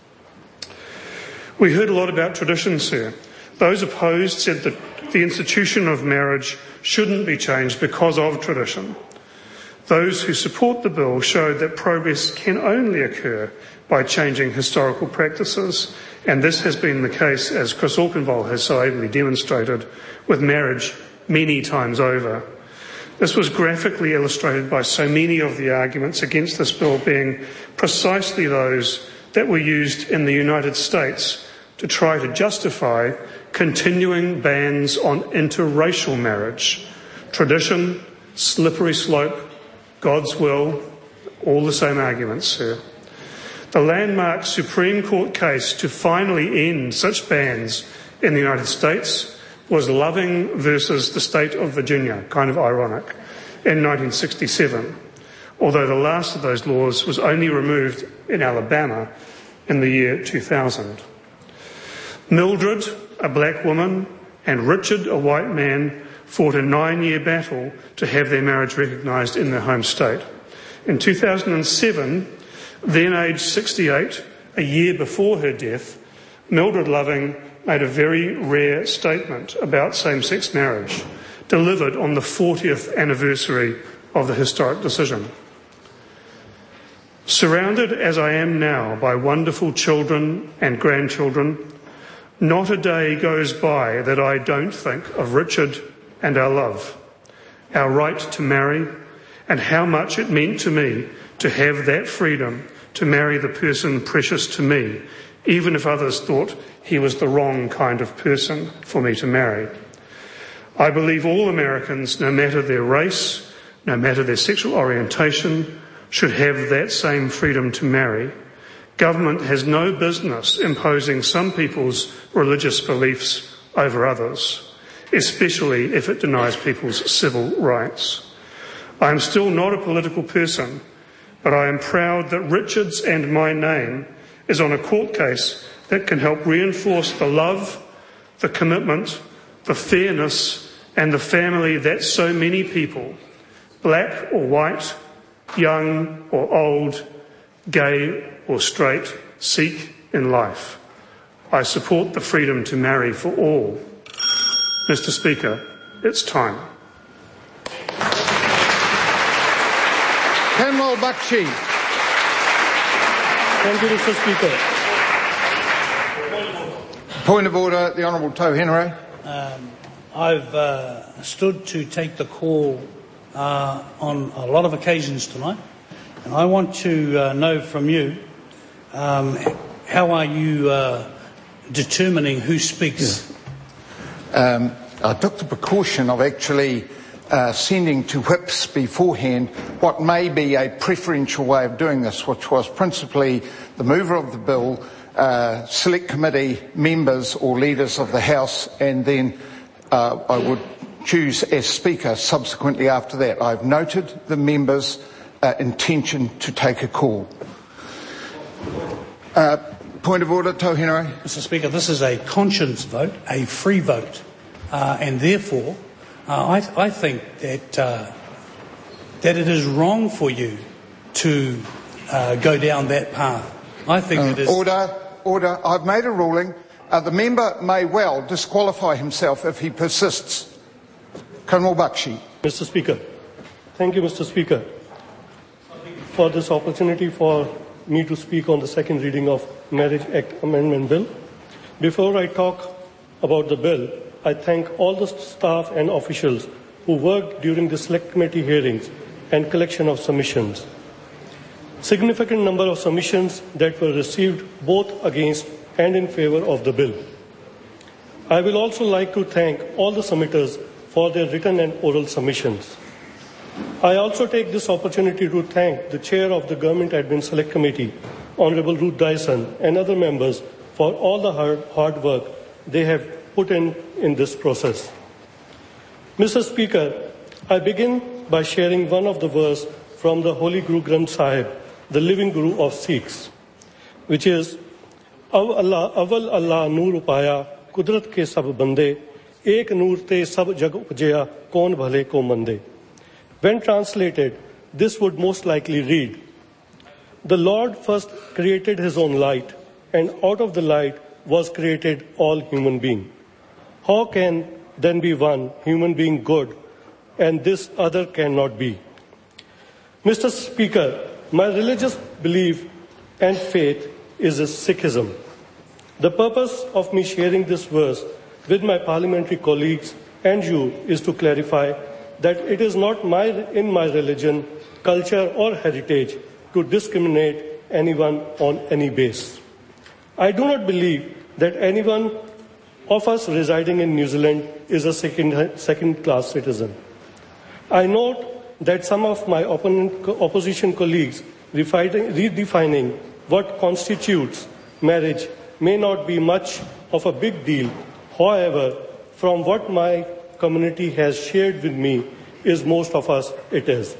We heard a lot about tradition, sir. Those opposed said that the institution of marriage shouldn't be changed because of tradition. Those who support the bill showed that progress can only occur by changing historical practices, and this has been the case, as Chris Aukenvoll has so ably demonstrated, with marriage many times over. This was graphically illustrated by so many of the arguments against this bill being precisely those that were used in the United States to try to justify continuing bans on interracial marriage. Tradition, slippery slope, God's will, all the same arguments, sir. The landmark Supreme Court case to finally end such bans in the United States was Loving versus the State of Virginia, kind of ironic, in 1967, although the last of those laws was only removed in Alabama in the year 2000. Mildred, a black woman, and Richard, a white man, fought a 9-year battle to have their marriage recognised in their home state. In 2007, then aged 68, a year before her death, Mildred Loving made a very rare statement about same-sex marriage, delivered on the 40th anniversary of the historic decision. Surrounded as I am now by wonderful children and grandchildren, not a day goes by that I don't think of Richard and our love, our right to marry, and how much it meant to me to have that freedom to marry the person precious to me, even if others thought he was the wrong kind of person for me to marry. I believe all Americans, no matter their race, no matter their sexual orientation, should have that same freedom to marry. Government has no business imposing some people's religious beliefs over others, especially if it denies people's civil rights. I am still not a political person, but I am proud that Richard's and my name is on a court case that can help reinforce the love, the commitment, the fairness, and the family that so many people, black or white, young or old, gay or straight, seek in life. I support the freedom to marry for all. Mr. Speaker, it's time. Kanwal Bakshi. Thank you, Mr. Speaker. Point of order, the Honourable Tau Henare. I've stood to take the call on a lot of occasions tonight, and I want to know from you, how are you determining who speaks? I took the precaution of actually sending to whips beforehand what may be a preferential way of doing this, which was principally the mover of the bill, select committee members or leaders of the House, and then I would choose as Speaker subsequently after that. I've noted the members' intention to take a call. Point of order, Tau Henare. Mr. Speaker, this is a conscience vote, a free vote, and therefore I think that that it is wrong for you to go down that path. I think it is... Order. I've made a ruling. The member may well disqualify himself if he persists. Colonel Bakshi. Mr. Speaker. Thank you, Mr. Speaker, for this opportunity for me to speak on the second reading of Marriage Act Amendment Bill. Before I talk about the bill, I thank all the staff and officials who worked during the Select Committee hearings and collection of submissions. Significant number of submissions that were received both against and in favour of the bill. I will also like to thank all the submitters for their written and oral submissions. I also take this opportunity to thank the Chair of the Government Admin Select Committee, Honourable Ruth Dyson, and other members for all the hard work they have put in this process. Mr. Speaker, I begin by sharing one of the verse from the Holy Guru Granth Sahib, the living Guru of Sikhs, which is, Aval Allah Noor Upaya, Kudrat ke sab bande, Ek Noor te sab jag upjaya, Kaun bhale ko mande. When translated, this would most likely read, the Lord first created his own light, and out of the light was created all human being. How can then be one human being good, and this other cannot be? Mr. Speaker, my religious belief and faith is Sikhism. The purpose of me sharing this verse with my parliamentary colleagues and you is to clarify that it is not in my religion, culture or heritage to discriminate anyone on any base. I do not believe that anyone of us residing in New Zealand is a second-class citizen. I note that some of my opposition colleagues redefining what constitutes marriage may not be much of a big deal. However, from what my community has shared with me, is most of us it is.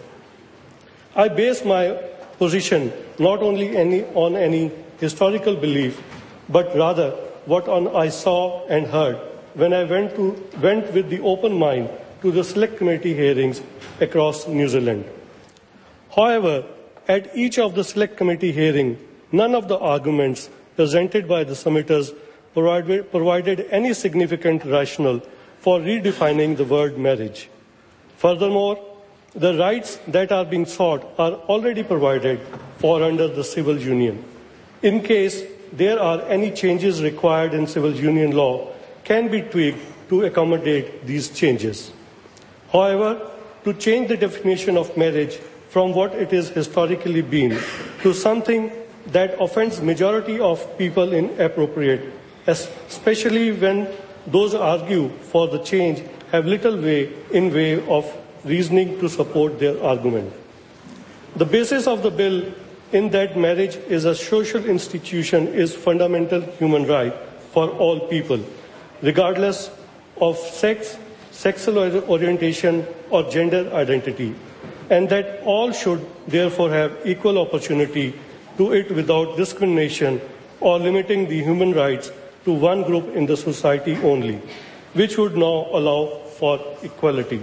I base my position not only on any historical belief, but rather what I saw and heard when I went with the open mind to the Select Committee hearings across New Zealand. However, at each of the Select Committee hearings, none of the arguments presented by the submitters provided any significant rationale for redefining the word marriage. Furthermore, the rights that are being sought are already provided for under the civil union. In case there are any changes required in civil union law, can be tweaked to accommodate these changes. However, to change the definition of marriage from what it is historically been to something that offends majority of people inappropriate, especially when those argue for the change have little way of reasoning to support their argument. The basis of the bill in that marriage is a social institution is fundamental human right for all people, regardless of sex, sexual orientation or gender identity, and that all should therefore have equal opportunity to it without discrimination or limiting the human rights to one group in the society only, which would now allow for equality.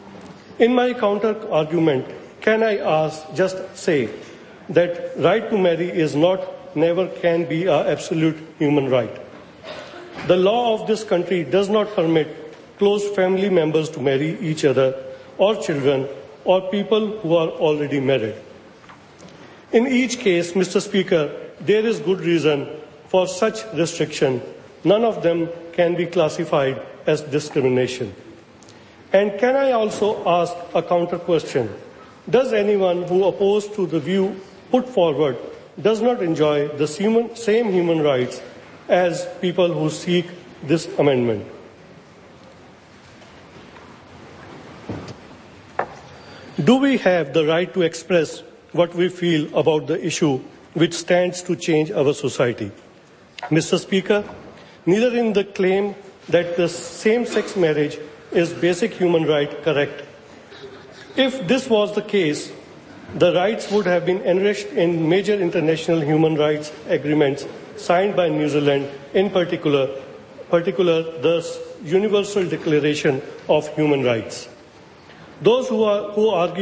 In my counter-argument, can I just say that right to marry is never can be an absolute human right. The law of this country does not permit close family members to marry each other or children or people who are already married. In each case, Mr. Speaker, there is good reason for such restriction. None of them can be classified as discrimination. And can I also ask a counter question? Does anyone who opposed to the view put forward does not enjoy the same human rights as people who seek this amendment? Do we have the right to express what we feel about the issue which stands to change our society? Mr. Speaker, neither in the claim that the same-sex marriage is basic human right correct. If this was the case, the rights would have been enriched in major international human rights agreements signed by New Zealand, in particular the Universal Declaration of Human Rights. Those who argue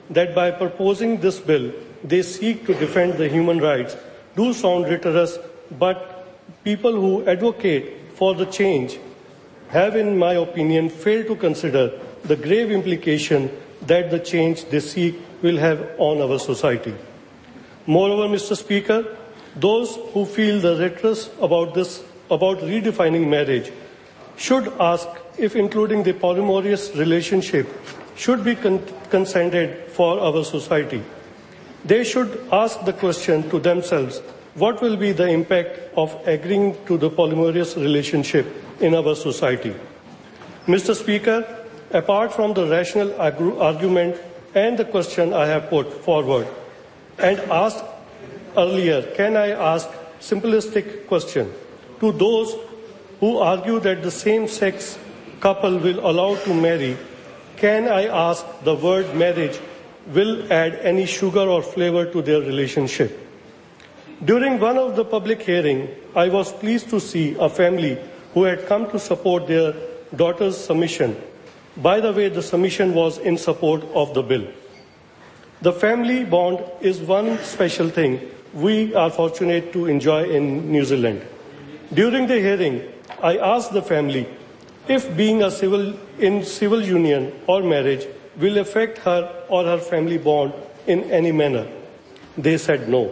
that by proposing this bill, they seek to defend the human rights do sound rigorous, but people who advocate for the change have, in my opinion, failed to consider the grave implication that the change they seek will have on our society. Moreover, Mr. Speaker, those who feel the rhetoric about redefining marriage should ask if including the polyamorous relationship should be consented for our society. They should ask the question to themselves, what will be the impact of agreeing to the polyamorous relationship in our society? Mr. Speaker, apart from the rational argument and the question I have put forward and asked earlier, can I ask simplistic question to those who argue that the same-sex couple will allow to marry? Can I ask the word marriage will add any sugar or flavor to their relationship? During one of the public hearings, I was pleased to see a family who had come to support their daughter's submission. By the way, the submission was in support of the bill. The family bond is one special thing we are fortunate to enjoy in New Zealand. During the hearing, I asked the family if being in civil union or marriage will affect her or her family bond in any manner. They said no.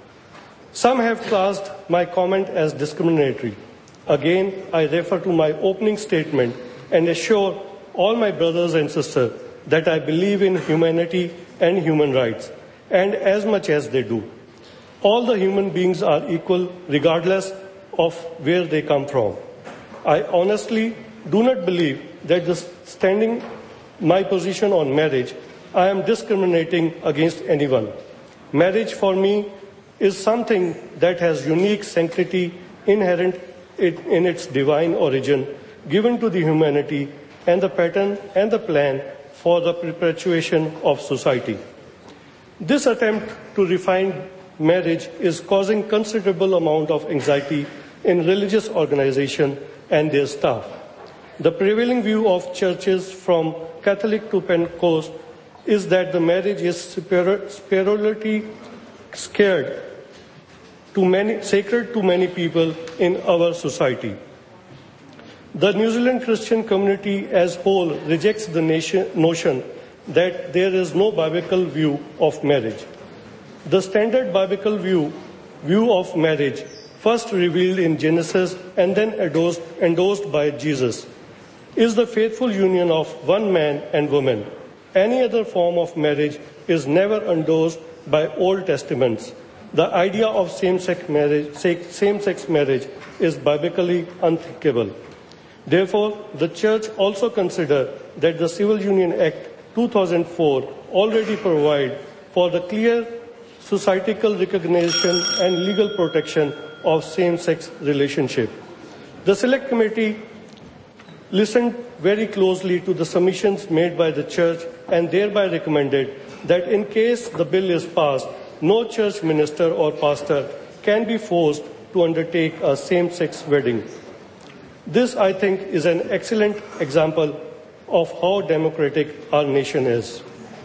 Some have classed my comment as discriminatory. Again, I refer to my opening statement and assure all my brothers and sisters that I believe in humanity and human rights, and as much as they do. All the human beings are equal regardless of where they come from. I honestly do not believe that standing my position on marriage, I am discriminating against anyone. Marriage for me is something that has unique sanctity inherent in its divine origin, given to the humanity and the pattern and the plan for the perpetuation of society. This attempt to refine marriage is causing considerable amount of anxiety in religious organizations and their staff. The prevailing view of churches from Catholic to Pentecost is that the marriage is spiritually sacred to many people in our society. The New Zealand Christian community as a whole rejects the notion that there is no biblical view of marriage. The standard biblical view of marriage, first revealed in Genesis and then endorsed by Jesus, is the faithful union of one man and woman. Any other form of marriage is never endorsed by Old Testaments. The idea of same-sex marriage is biblically unthinkable. Therefore, the Church also considers that the Civil Union Act 2004 already provides for the clear societal recognition and legal protection of same-sex relationship. The Select Committee listened very closely to the submissions made by the Church and thereby recommended that in case the bill is passed, no church minister or pastor can be forced to undertake a same-sex wedding. This, I think, is an excellent example of how democratic our nation is.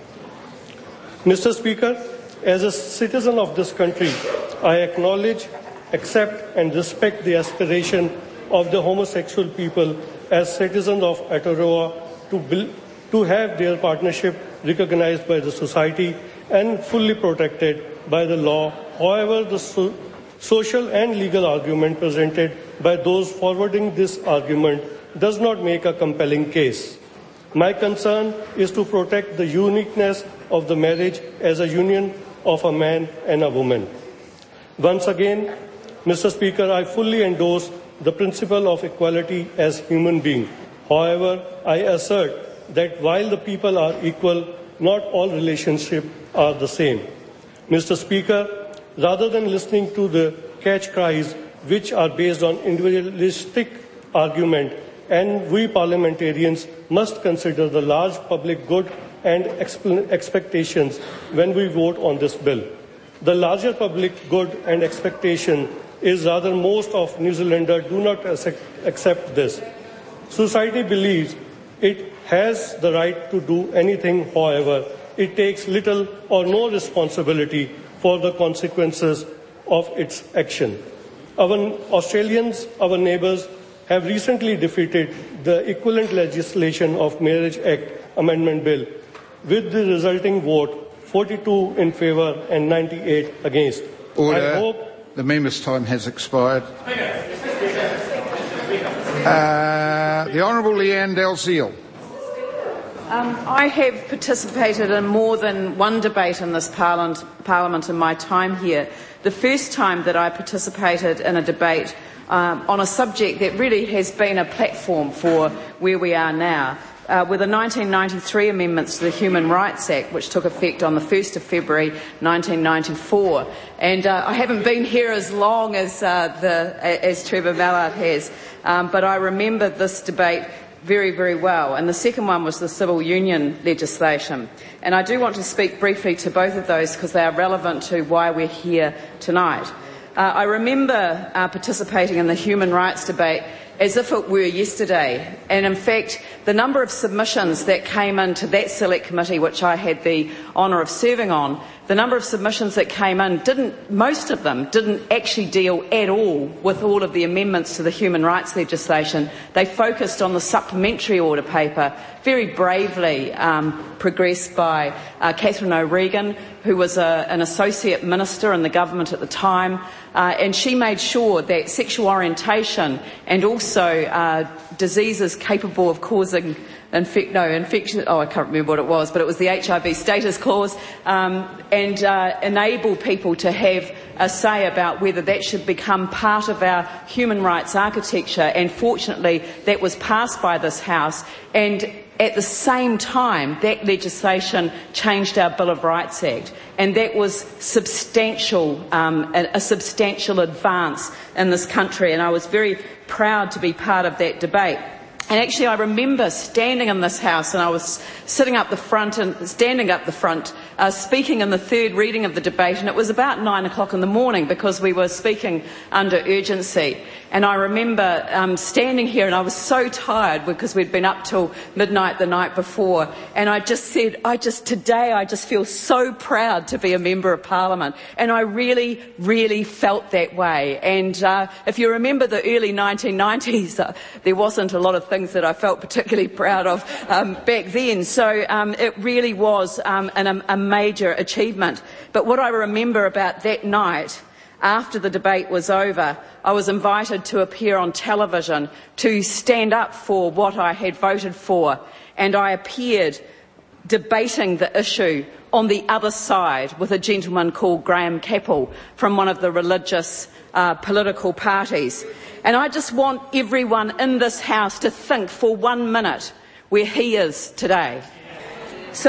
Mr. Speaker, as a citizen of this country, I acknowledge, accept and respect the aspiration of the homosexual people as citizens of Aotearoa to have their partnership recognized by the society and fully protected by the law. However, the social and legal argument presented by those forwarding this argument does not make a compelling case. My concern is to protect the uniqueness of the marriage as a union of a man and a woman. Once again, Mr. Speaker, I fully endorse the principle of equality as human beings. However, I assert that while the people are equal, not all relationships are the same. Mr. Speaker, rather than listening to the catch cries which are based on individualistic argument, and we parliamentarians must consider the large public good and expectations when we vote on this bill. The larger public good and expectation is rather most of New Zealanders do not accept this. Society believes it has the right to do anything, however, it takes little or no responsibility for the consequences of its action. Our Australians, our neighbours, have recently defeated the equivalent legislation of Marriage Act Amendment Bill with the resulting vote 42 in favour and 98 against. Order. I hope the member's time has expired. The Honourable Leanne Dalziel. I have participated in more than one debate in this Parliament in my time here. The first time that I participated in a debate on a subject that really has been a platform for where we are now, were the 1993 amendments to the Human Rights Act, which took effect on the 1st of February 1994. And I haven't been here as long as Trevor Mallard has, but I remember this debate very, very well. And the second one was the civil union legislation. And I do want to speak briefly to both of those because they are relevant to why we're here tonight. I remember participating in the human rights debate as if it were yesterday. And in fact, the number of submissions that came into that select committee, which I had the honour of serving on, the number of submissions that came in, most of them didn't actually deal at all with all of the amendments to the human rights legislation. They focused on the supplementary order paper, very bravely progressed by Catherine O'Regan, who was an associate minister in the government at the time, and she made sure that sexual orientation and also diseases capable of causing infection, I can't remember what it was, but it was the HIV status clause, and enable people to have a say about whether that should become part of our human rights architecture. And fortunately, that was passed by this House, and at the same time, that legislation changed our Bill of Rights Act, and that was substantial, a substantial advance in this country, and I was very proud to be part of that debate. And actually, I remember standing in this House, and I was sitting up the front and standing up the front, speaking in the third reading of the debate, and it was about 9 o'clock in the morning because we were speaking under urgency. And I remember standing here, and I was so tired because we'd been up till midnight the night before, and I just said, today I just feel so proud to be a Member of Parliament. And I really, really felt that way. And if you remember the early 1990s, there wasn't a lot of things that I felt particularly proud of back then. So it really was a major achievement. But what I remember about that night, after the debate was over, I was invited to appear on television to stand up for what I had voted for, and I appeared debating the issue on the other side with a gentleman called Graham Cappell from one of the religious political parties. And I just want everyone in this House to think for 1 minute where he is today. So,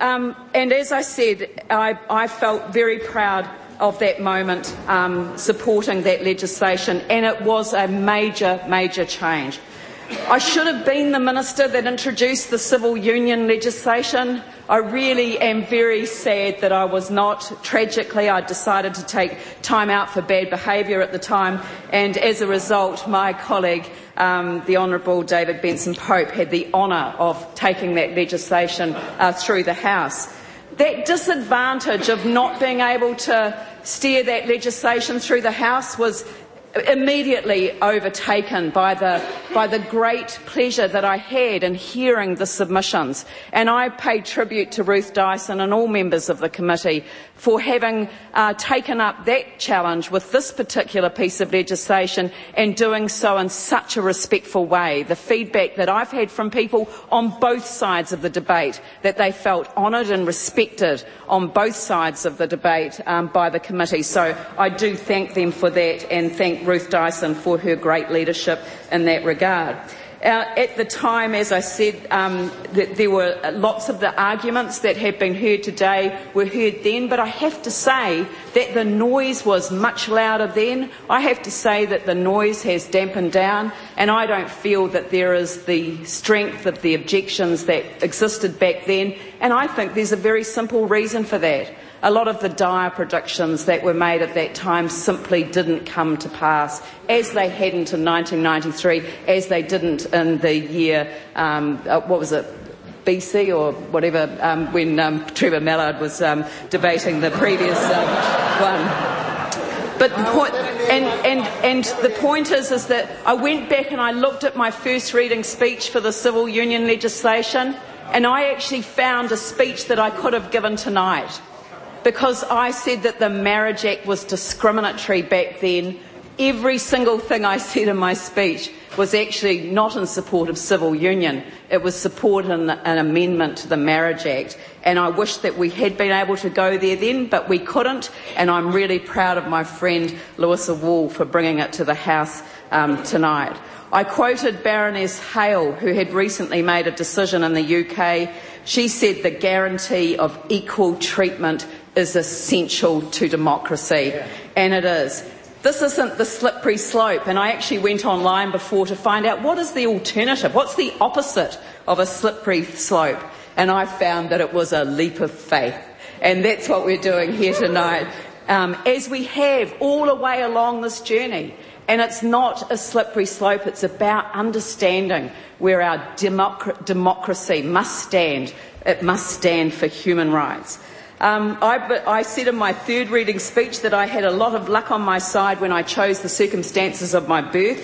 and as I said, I felt very proud of that moment, supporting that legislation, and it was a major, major change. I should have been the minister that introduced the civil union legislation. I really am very sad that I was not. Tragically, I decided to take time out for bad behaviour at the time, and as a result, my colleague, the Honourable David Benson-Pope, had the honour of taking that legislation through the House. That disadvantage of not being able to steer that legislation through the House was immediately overtaken by the great pleasure that I had in hearing the submissions. And I pay tribute to Ruth Dyson and all members of the committee for having taken up that challenge with this particular piece of legislation and doing so in such a respectful way. The feedback that I've had from people on both sides of the debate, that they felt honoured and respected on both sides of the debate by the committee. So I do thank them for that, and thank Ruth Dyson for her great leadership in that regard. At the time, as I said, there were lots of the arguments that have been heard today were heard then, but I have to say that the noise was much louder then. I have to say that the noise has dampened down, and I don't feel that there is the strength of the objections that existed back then, and I think there's a very simple reason for that. A lot of the dire predictions that were made at that time simply didn't come to pass, as they hadn't in 1993, as they didn't in the year, BC or whatever, when Trevor Mallard was debating the previous one. But the point, and the point is that I went back and I looked at my first reading speech for the civil union legislation, and I actually found a speech that I could have given tonight, because I said that the Marriage Act was discriminatory back then. Every single thing I said in my speech was actually not in support of civil union. It was supporting an amendment to the Marriage Act. And I wish that we had been able to go there then, but we couldn't. And I'm really proud of my friend Louisa Wall for bringing it to the House tonight. I quoted Baroness Hale, who had recently made a decision in the UK. She said the guarantee of equal treatment is essential to democracy. And it is. This isn't the slippery slope, and I actually went online before to find out what is the alternative, what's the opposite of a slippery slope, and I found that it was a leap of faith, and that's what we're doing here tonight, as we have all the way along this journey. And it's not a slippery slope, it's about understanding where our democracy must stand. It must stand for human rights. I said in my third reading speech that I had a lot of luck on my side when I chose the circumstances of my birth.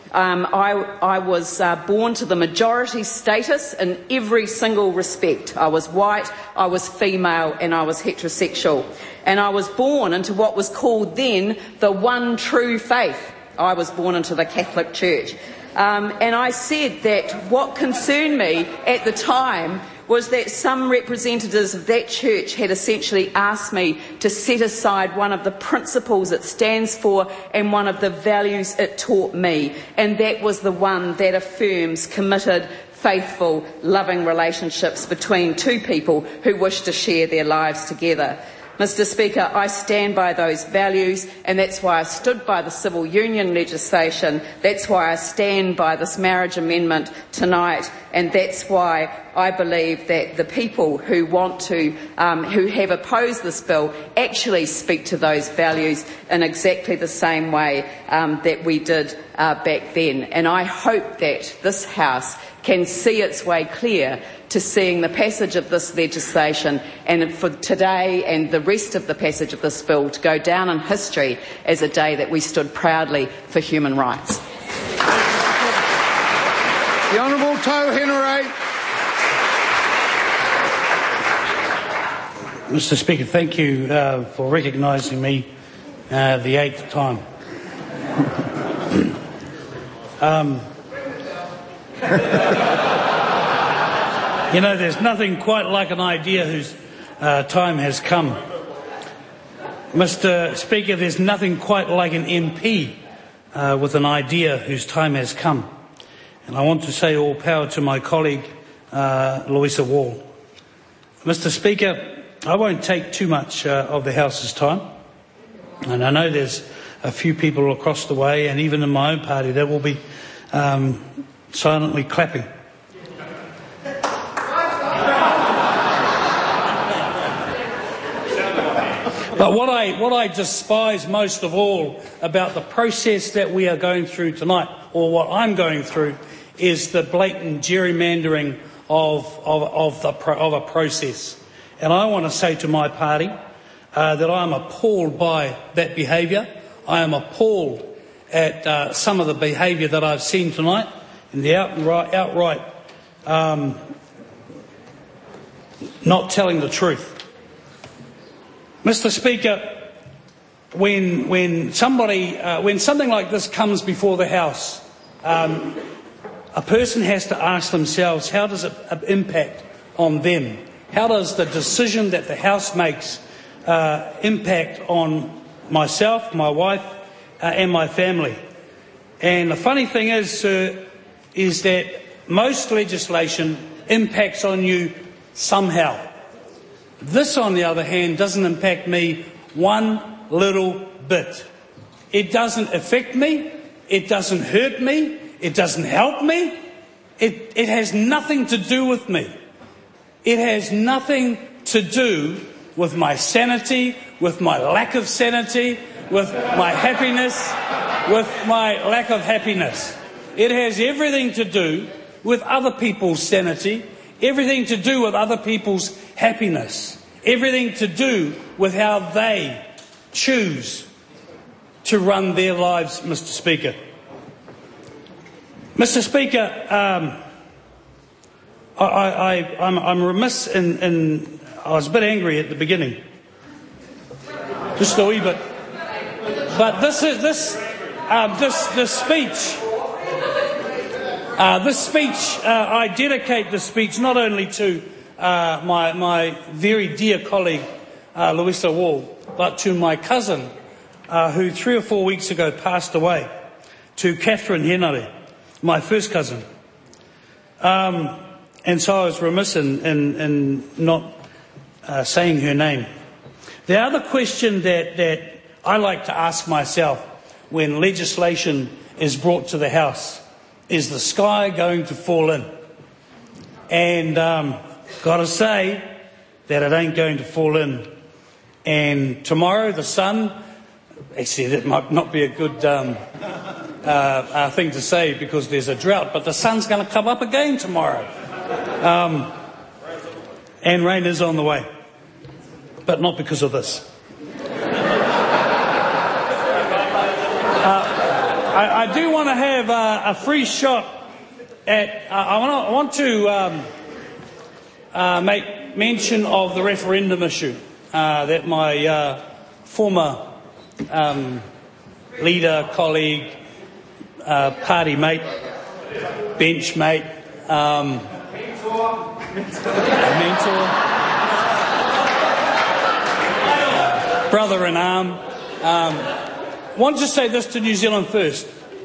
I was born to the majority status in every single respect. I was white, I was female, and I was heterosexual. And I was born into what was called then the one true faith. I was born into the Catholic Church. And I said that what concerned me at the time was that some representatives of that church had essentially asked me to set aside one of the principles it stands for and one of the values it taught me, and that was the one that affirms committed, faithful, loving relationships between two people who wish to share their lives together. Mr. Speaker, I stand by those values, and that's why I stood by the civil union legislation. That's why I stand by this marriage amendment tonight, and that's why I believe that the people who want to, who have opposed this bill, actually speak to those values in exactly the same way that we did back then. And I hope that this House can see its way clear to seeing the passage of this legislation, and for today and the rest of the passage of this bill to go down in history as a day that we stood proudly for human rights. The Honourable Tau Henare. Mr. Speaker, thank you for recognising me the eighth time. You know, there's nothing quite like an idea whose time has come. Mr. Speaker, there's nothing quite like an MP with an idea whose time has come. And I want to say all power to my colleague, Louisa Wall. Mr. Speaker, I won't take too much of the House's time. And I know there's a few people across the way, and even in my own party, that will be silently clapping. But what I despise most of all about the process that we are going through tonight, or what I'm going through, is the blatant gerrymandering of a process. And I want to say to my party that I am appalled by that behaviour. I am appalled at some of the behaviour that I've seen tonight, and the outright not telling the truth. Mr. Speaker, when something like this comes before the House, a person has to ask themselves, how does it impact on them? How does the decision that the House makes impact on myself, my wife, and my family? And the funny thing is that most legislation impacts on you somehow. This, on the other hand, doesn't impact me one little bit. It doesn't affect me. It doesn't hurt me. It doesn't help me. It has nothing to do with me. It has nothing to do with my sanity, with my lack of sanity, with my happiness, with my lack of happiness. It has everything to do with other people's sanity, everything to do with other people's happiness, everything to do with how they choose to run their lives, Mr. Speaker. Mr. Speaker, I'm remiss in I was a bit angry at the beginning, just a wee bit. But this speech, I dedicate this speech not only to my very dear colleague Louisa Wall, but to my cousin, who 3 or 4 weeks ago passed away, to Catherine Henare, my first cousin. And so I was remiss in not saying her name. The other question that I like to ask myself when legislation is brought to the House is the sky going to fall in? And got to say that it ain't going to fall in. And tomorrow the sun, actually that might not be a good thing to say because there's a drought, but the sun's going to come up again tomorrow. And rain is on the way, but not because of this. I do want to have a free shot at. I want to make mention of the referendum issue that my former leader, colleague, party mate, bench mate, mentor, brother in arm. Want to say this to New Zealand First,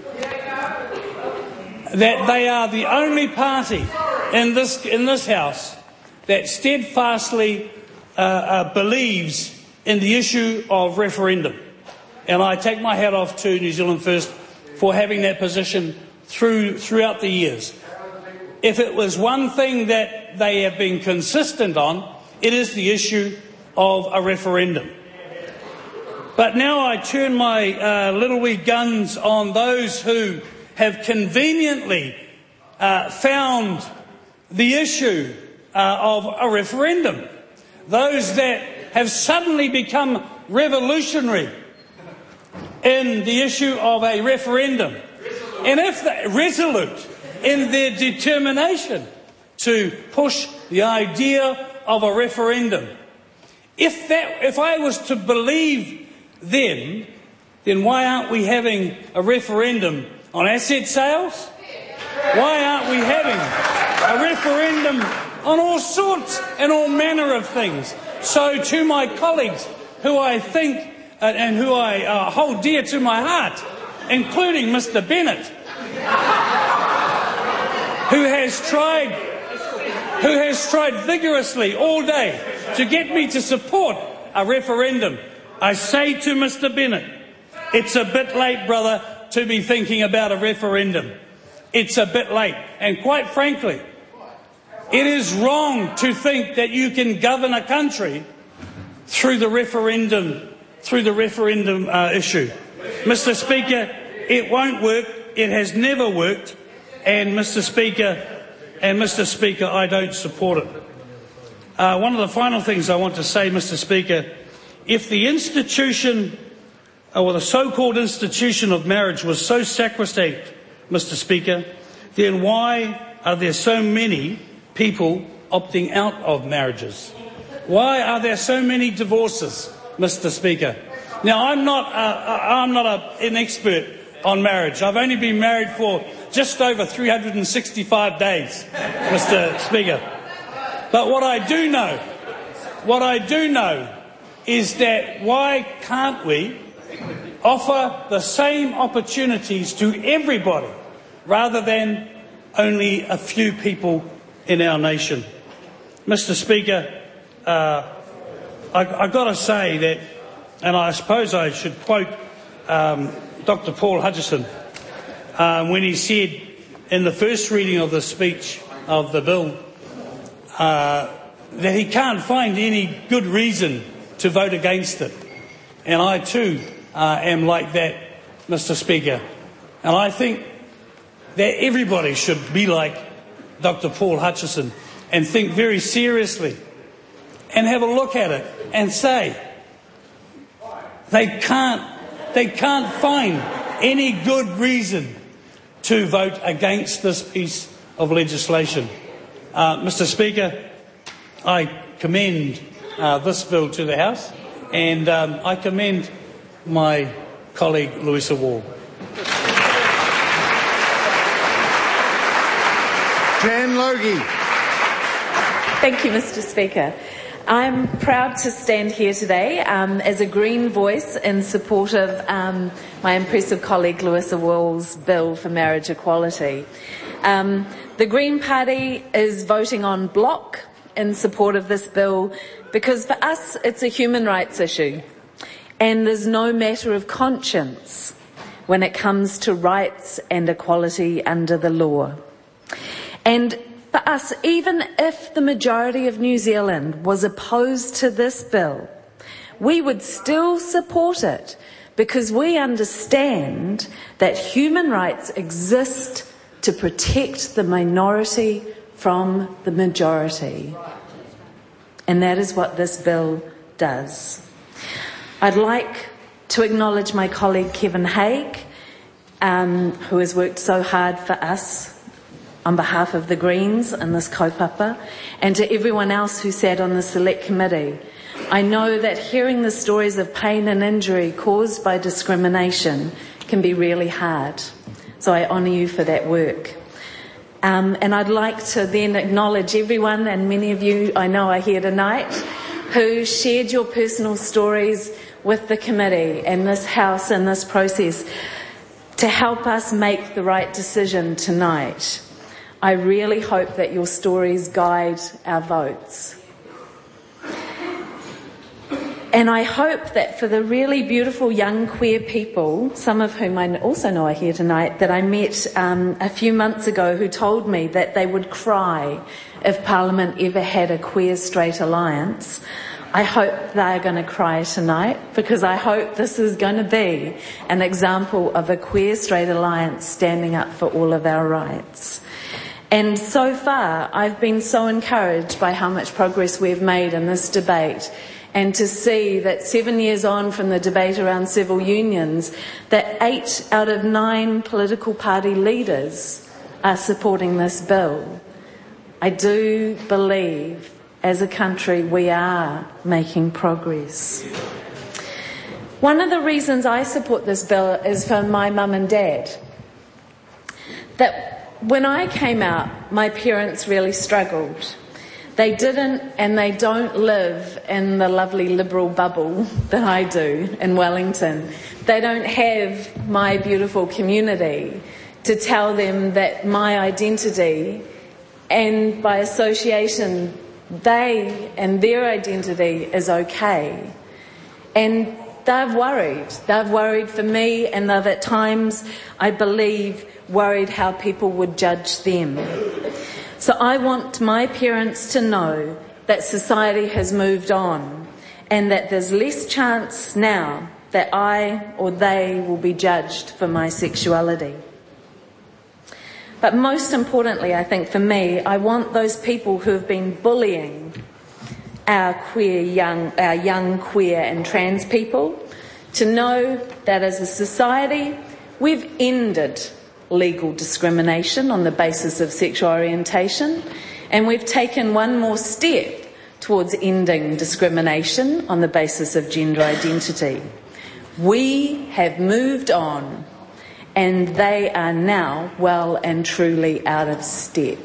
that they are the only party in this House that steadfastly believes in the issue of referendum. And I take my hat off to New Zealand First for having that position throughout the years. If it was one thing that they have been consistent on, it is the issue of a referendum. But now I turn my little wee guns on those who have conveniently found the issue of a referendum. Those that have suddenly become revolutionary in the issue of a referendum. And if they're resolute in their determination to push the idea of a referendum. If I was to believe them, then why aren't we having a referendum on asset sales? Why aren't we having a referendum on all sorts and all manner of things? So to my colleagues, who I think and who I hold dear to my heart, including Mr. Bennett, who has tried vigorously all day to get me to support a referendum, I say to Mr. Bennett, it's a bit late, brother, to be thinking about a referendum. It's a bit late. And quite frankly, it is wrong to think that you can govern a country through the referendum issue. Mr. Speaker, it won't work. It has never worked. And Mr. Speaker, I don't support it. One of the final things I want to say, Mr. Speaker, if the institution, or the so-called institution of marriage was so sacrosanct, Mr. Speaker, then why are there so many people opting out of marriages? Why are there so many divorces, Mr. Speaker? Now, I'm not an expert on marriage. I've only been married for just over 365 days, Mr. Speaker. But what I do know is that why can't we offer the same opportunities to everybody rather than only a few people in our nation? Mr. Speaker, I've got to say that, and I suppose I should quote Dr. Paul Hutchison when he said in the first reading of the speech of the bill that he can't find any good reason to vote against it. And I too am like that, Mr. Speaker. And I think that everybody should be like Dr. Paul Hutchison and think very seriously and have a look at it and say they can't find any good reason to vote against this piece of legislation. Mr. Speaker, I commend this bill to the House, and I commend my colleague Louisa Wall. Jan Logie. Thank you, Mr. Speaker. I'm proud to stand here today as a Green voice in support of my impressive colleague Louisa Wall's bill for marriage equality. The Green Party is voting en bloc in support of this bill because for us it's a human rights issue and there's no matter of conscience when it comes to rights and equality under the law. And for us, even if the majority of New Zealand was opposed to this bill, we would still support it because we understand that human rights exist to protect the minority from the majority. And that is what this bill does. I'd like to acknowledge my colleague Kevin Haig, who has worked so hard for us on behalf of the Greens in this kaupapa, and to everyone else who sat on the Select Committee. I know that hearing the stories of pain and injury caused by discrimination can be really hard. So I honour you for that work. And I'd like to then acknowledge everyone, and many of you I know are here tonight, who shared your personal stories with the committee and this House and this process to help us make the right decision tonight. I really hope that your stories guide our votes. And I hope that for the really beautiful young queer people, some of whom I also know are here tonight, that I met a few months ago who told me that they would cry if Parliament ever had a queer-straight alliance, I hope they're going to cry tonight because I hope this is going to be an example of a queer-straight alliance standing up for all of our rights. And so far, I've been so encouraged by how much progress we've made in this debate, and to see that 7 years on from the debate around civil unions, that 8 out of 9 political party leaders are supporting this bill. I do believe, as a country, we are making progress. One of the reasons I support this bill is for my mum and dad. That when I came out, my parents really struggled. They didn't and they don't live in the lovely liberal bubble that I do in Wellington. They don't have my beautiful community to tell them that my identity and by association they and their identity is okay. And they've worried. They've worried for me, and they've at times, I believe, worried how people would judge them. So I want my parents to know that society has moved on and that there's less chance now that I or they will be judged for my sexuality. But most importantly, I think for me, I want those people who have been bullying our young queer and trans people to know that as a society, we've ended legal discrimination on the basis of sexual orientation, and we've taken one more step towards ending discrimination on the basis of gender identity. We have moved on, and they are now well and truly out of step.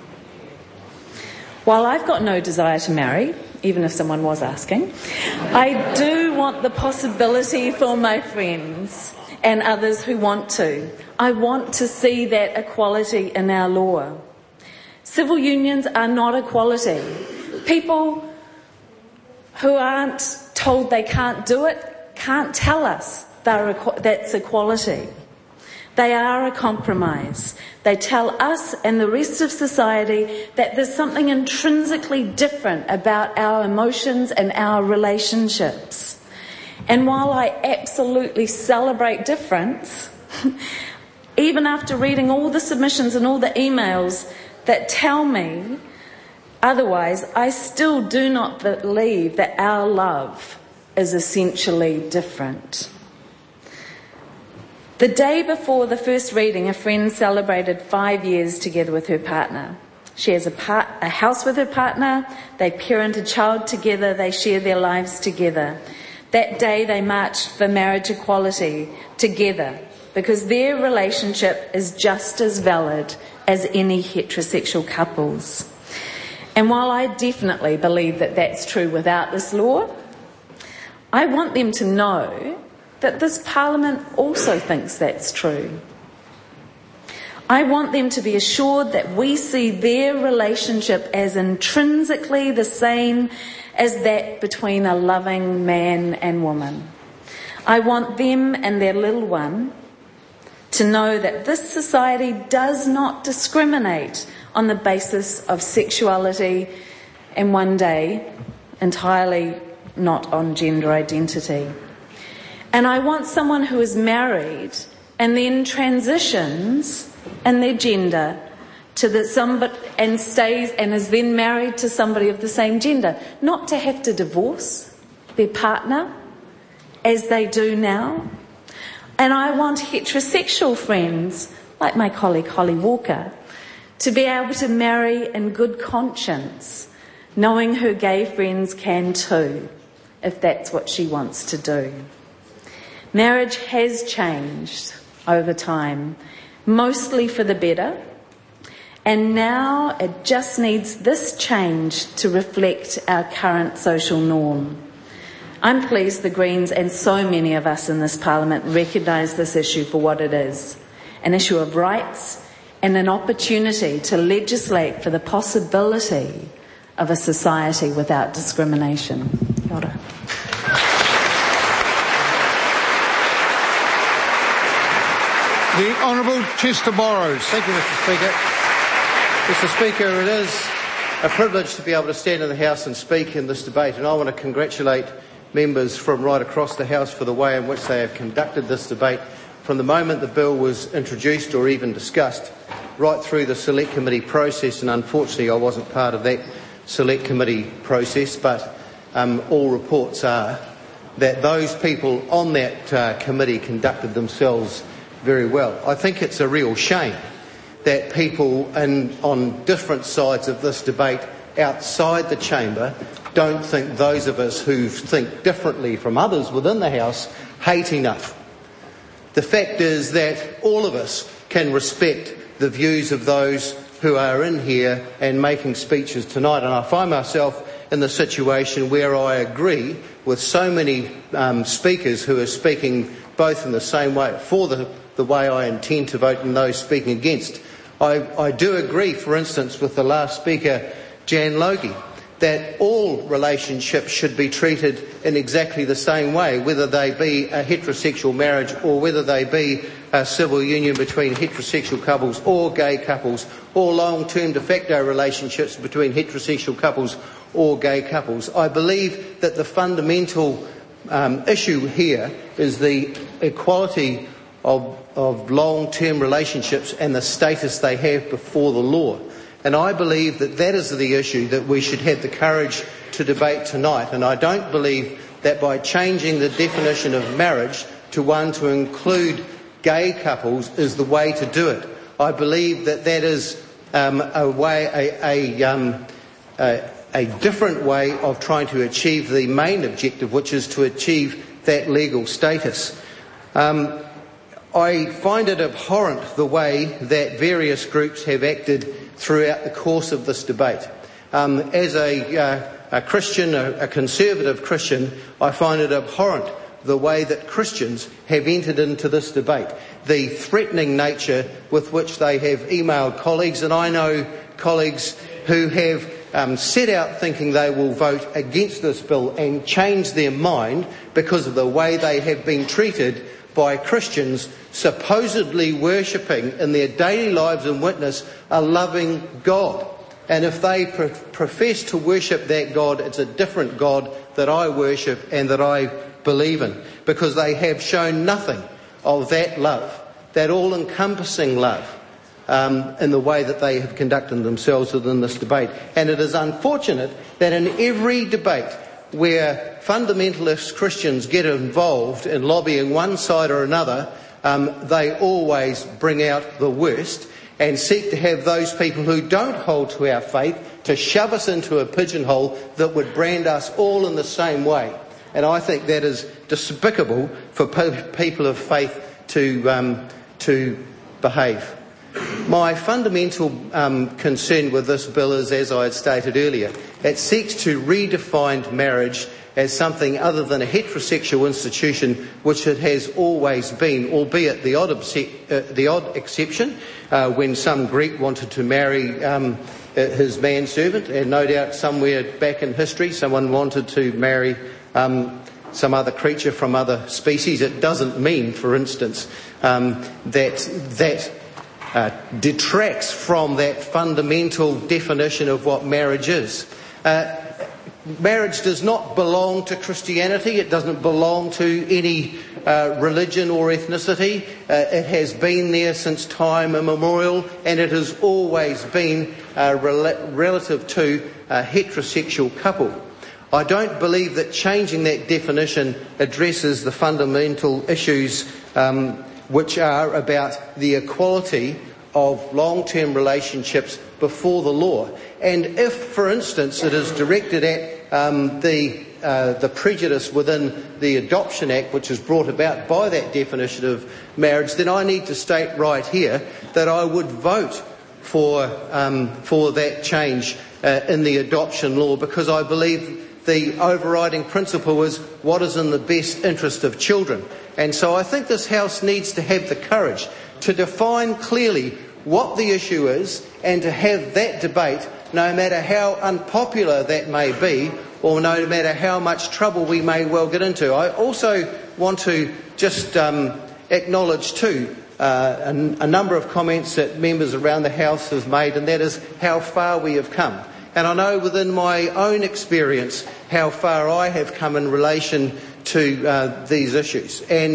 While I've got no desire to marry, even if someone was asking, I do want the possibility for my friends and others who want to. I want to see that equality in our law. Civil unions are not equality. People who aren't told they can't do it can't tell us that's equality. They are a compromise. They tell us and the rest of society that there's something intrinsically different about our emotions and our relationships. And while I absolutely celebrate difference, even after reading all the submissions and all the emails that tell me Otherwise, I still do not believe that our love is essentially different. The day before the first reading, a friend celebrated 5 years together with her partner. She has a house with her partner, they parent a child together, they share their lives together. That day they marched for marriage equality together because their relationship is just as valid as any heterosexual couples. And while I definitely believe that that's true without this law, I want them to know that this Parliament also thinks that's true. I want them to be assured that we see their relationship as intrinsically the same as that between a loving man and woman. I want them and their little one to know that this society does not discriminate on the basis of sexuality and one day entirely not on gender identity. And I want someone who is married and then transitions in their gender to somebody and stays and is then married to somebody of the same gender, not to have to divorce their partner as they do now. And I want heterosexual friends, like my colleague Holly Walker, to be able to marry in good conscience, knowing her gay friends can too, if that's what she wants to do. Marriage has changed over time, mostly for the better, and now it just needs this change to reflect our current social norm. I'm pleased the Greens and so many of us in this Parliament recognise this issue for what it is, an issue of rights and an opportunity to legislate for the possibility of a society without discrimination. Kia ora. The Honourable Chester Borrows. Thank you, Mr. Speaker. Mr. Speaker, it is a privilege to be able to stand in the House and speak in this debate, and I want to congratulate members from right across the House for the way in which they have conducted this debate from the moment the bill was introduced or even discussed right through the Select Committee process, and unfortunately I wasn't part of that Select Committee process, but all reports are that those people on that committee conducted themselves very well. I think it's a real shame that people on different sides of this debate outside the chamber don't think those of us who think differently from others within the House hate enough. The fact is that all of us can respect the views of those who are in here and making speeches tonight, and I find myself in the situation where I agree with so many speakers who are speaking both in the same way for the way I intend to vote and those speaking against. I do agree, for instance, with the last speaker, Jan Logie, that all relationships should be treated in exactly the same way, whether they be a heterosexual marriage or whether they be a civil union between heterosexual couples or gay couples, or long-term de facto relationships between heterosexual couples or gay couples. I believe that the fundamental issue here is the equality of long-term relationships and the status they have before the law. And I believe that that is the issue that we should have the courage to debate tonight. And I don't believe that by changing the definition of marriage to one to include gay couples is the way to do it. I believe that that is a different way of trying to achieve the main objective, which is to achieve that legal status. I find it abhorrent the way that various groups have acted throughout the course of this debate. As a Christian, a conservative Christian, I find it abhorrent the way that Christians have entered into this debate, the threatening nature with which they have emailed colleagues, and I know colleagues who have set out thinking they will vote against this bill and change their mind because of the way they have been treated by Christians supposedly worshipping in their daily lives and witness a loving God. And if they profess to worship that God, it's a different God that I worship and that I believe in, because they have shown nothing of that love, that all-encompassing love in the way that they have conducted themselves within this debate. And it is unfortunate that in every debate where fundamentalist Christians get involved in lobbying one side or another, they always bring out the worst and seek to have those people who don't hold to our faith to shove us into a pigeonhole that would brand us all in the same way. And I think that is despicable for people of faith to behave. My fundamental concern with this bill is, as I had stated earlier, it seeks to redefine marriage as something other than a heterosexual institution, which it has always been, albeit the odd exception, when some Greek wanted to marry his manservant, and no doubt somewhere back in history someone wanted to marry some other creature from other species. It doesn't mean, for instance, that detracts from that fundamental definition of what marriage is. Marriage does not belong to Christianity. It doesn't belong to any religion or ethnicity. It has been there since time immemorial, and it has always been relative to a heterosexual couple. I don't believe that changing that definition addresses the fundamental issues which are about the equality of long-term relationships before the law. And if, for instance, it is directed at the prejudice within the Adoption Act, which is brought about by that definition of marriage, then I need to state right here that I would vote for that change in the adoption law, because I believe the overriding principle is what is in the best interest of children. And so I think this House needs to have the courage to define clearly what the issue is, and to have that debate, no matter how unpopular that may be, or no matter how much trouble we may well get into. I also want to just acknowledge too a number of comments that members around the House have made, and that is how far we have come. And I know within my own experience how far I have come in relation to these issues. And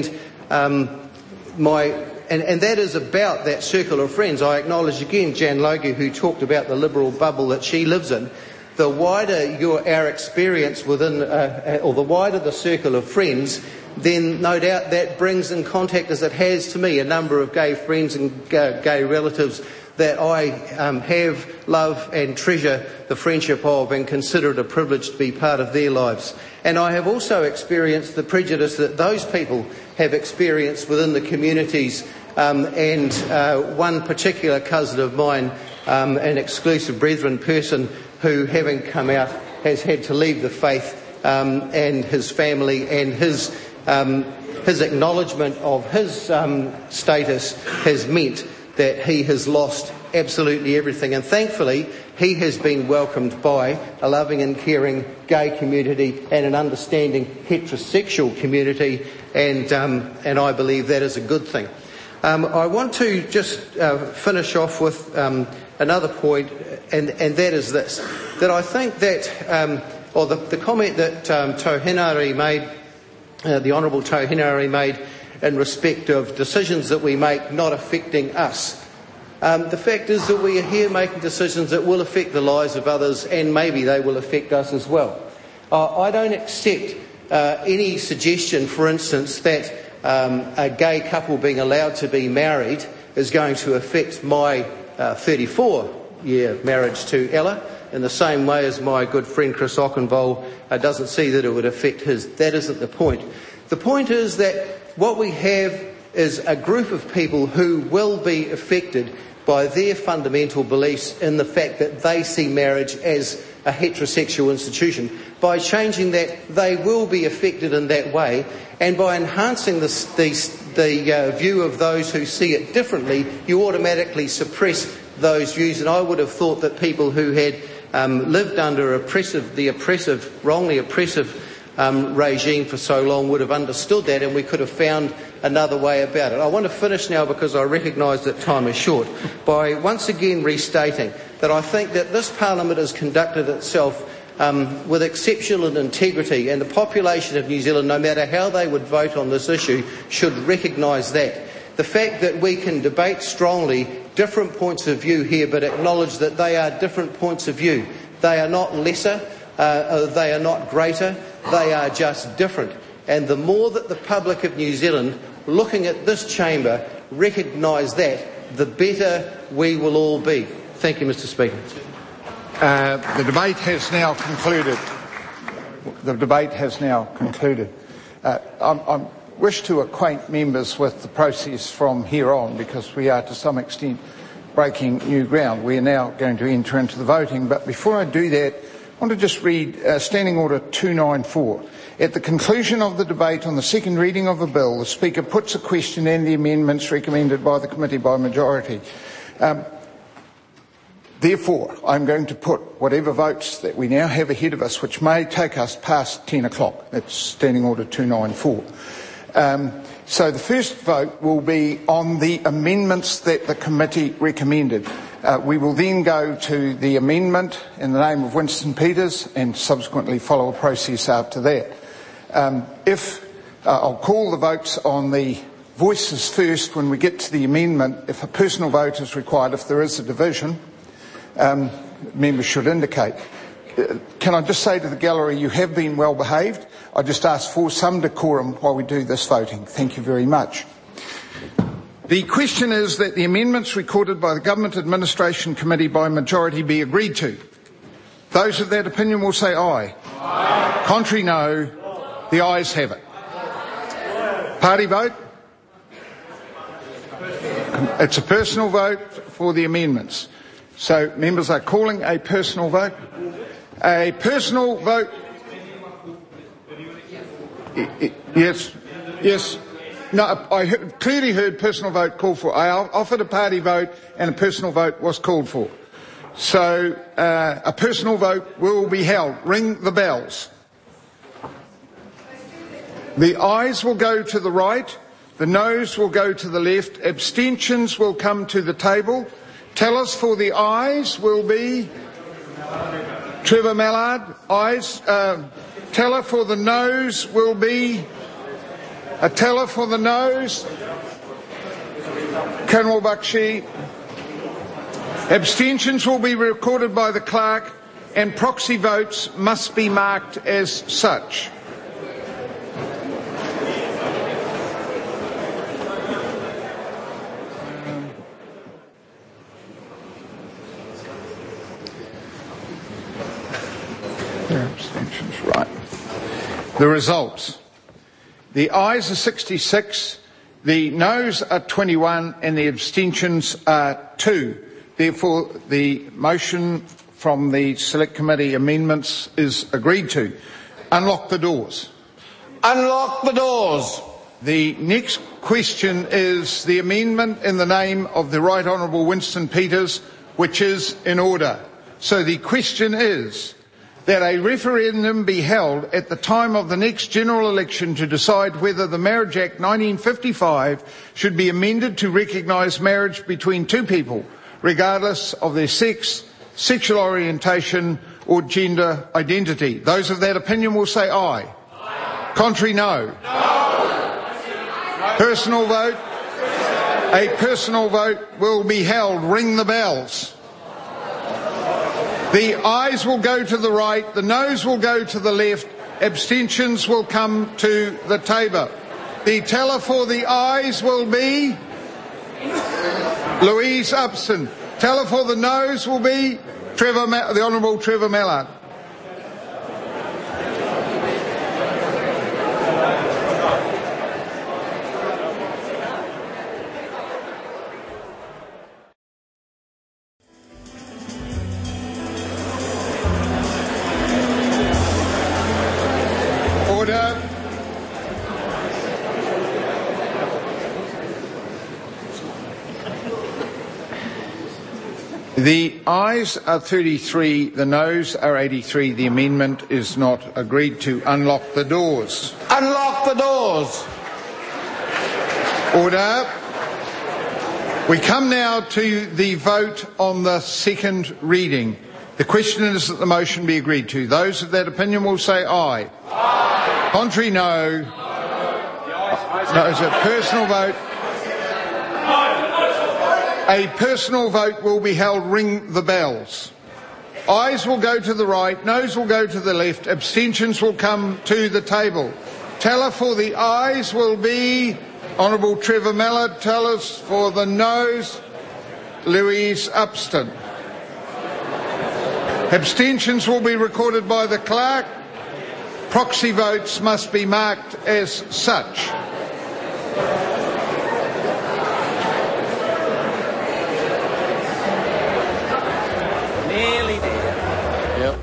that is about that circle of friends. I acknowledge again Jan Logie, who talked about the liberal bubble that she lives in. The wider our experience within, or the wider the circle of friends, then no doubt that brings in contact, as it has to me, a number of gay friends and gay relatives that I have, love and treasure the friendship of, and consider it a privilege to be part of their lives. And I have also experienced the prejudice that those people have experienced within the communities, and one particular cousin of mine, an exclusive brethren person who, having come out, has had to leave the faith, and his family, and his acknowledgement of his status has meant that he has lost absolutely everything. And thankfully, he has been welcomed by a loving and caring gay community and an understanding heterosexual community, and I believe that is a good thing. I want to just finish off with another point, and that is this, that I think that, the comment that Tauhenare made, the Honourable Tauhenare made, in respect of decisions that we make not affecting us. The fact is that we are here making decisions that will affect the lives of others, and maybe they will affect us as well. I don't accept any suggestion, for instance, that a gay couple being allowed to be married is going to affect my 34-year marriage to Ella, in the same way as my good friend Chris Ockenvold doesn't see that it would affect his. That isn't the point. The point is that what we have is a group of people who will be affected by their fundamental beliefs in the fact that they see marriage as a heterosexual institution. By changing that, they will be affected in that way, and by enhancing the view of those who see it differently, you automatically suppress those views. And I would have thought that people who had lived under the wrongly oppressive regime for so long would have understood that, and we could have found another way about it. I want to finish now, because I recognise that time is short, by once again restating that I think that this Parliament has conducted itself with exceptional integrity, and the population of New Zealand, no matter how they would vote on this issue, should recognise that. The fact that we can debate strongly different points of view here, but acknowledge that they are different points of view. They are not lesser, they are not greater, they are just different. And the more that the public of New Zealand, looking at this chamber, recognise that, the better we will all be. Thank you, Mr. Speaker. The debate has now concluded. I wish to acquaint members with the process from here on, because we are to some extent breaking new ground. We are now going to enter into the voting, but before I do that, I want to just read Standing Order 294. At the conclusion of the debate on the second reading of a bill, the Speaker puts a question and the amendments recommended by the committee by majority. Therefore, I'm going to put whatever votes that we now have ahead of us, which may take us past 10 o'clock. That's Standing Order 294. So the first vote will be on the amendments that the committee recommended. We will then go to the amendment in the name of Winston Peters and subsequently follow a process after that. I'll call the votes on the voices first when we get to the amendment. If a personal vote is required, if there is a division, members should indicate. Can I just say to the gallery, you have been well behaved. I just ask for some decorum while we do this voting. Thank you very much. The question is that the amendments recorded by the Government Administration Committee by majority be agreed to. Those of that opinion will say aye. Aye. Contrary, no. The ayes have it. Party vote? It's a personal vote for the amendments. So members are calling a personal vote. A personal vote. Yes. No, I clearly heard personal vote called for. I offered a party vote and a personal vote was called for. So a personal vote will be held. Ring the bells. The ayes will go to the right. The noes will go to the left. Abstentions will come to the table. Tellers for the ayes will be Trevor Mallard. Ayes. Teller for the noes will be a teller for the noes, Kanwal Bakshi. Abstentions will be recorded by the clerk and proxy votes must be marked as such. Abstentions, right. The results. The ayes are 66, the noes are 21 and the abstentions are 2. Therefore, the motion from the Select Committee amendments is agreed to. Unlock the doors. Unlock the doors. The next question is the amendment in the name of the Right Honourable Winston Peters, which is in order. So the question is that a referendum be held at the time of the next general election to decide whether the Marriage Act 1955 should be amended to recognise marriage between two people, regardless of their sex, sexual orientation or gender identity. Those of that opinion will say aye. Aye. Contrary, no. No. Personal vote. A personal vote will be held. Ring the bells. The ayes will go to the right, the noes will go to the left, abstentions will come to the table. The teller for the ayes will be Louise Upson. Teller for the noes will be the Honourable Trevor Mallard. The ayes are 33, the noes are 83. The amendment is not agreed to. Unlock the doors. Unlock the doors. Order. We come now to the vote on the second reading. The question is that the motion be agreed to. Those of that opinion will say aye. Aye. Contrary, no. No, it's a personal vote. A personal vote will be held. Ring the bells. Ayes will go to the right, noes will go to the left, abstentions will come to the table. Teller for the ayes will be Honourable Trevor Mallard. Tellers for the noes, Louise Upston. Abstentions will be recorded by the clerk. Proxy votes must be marked as such. Nearly there. Yep.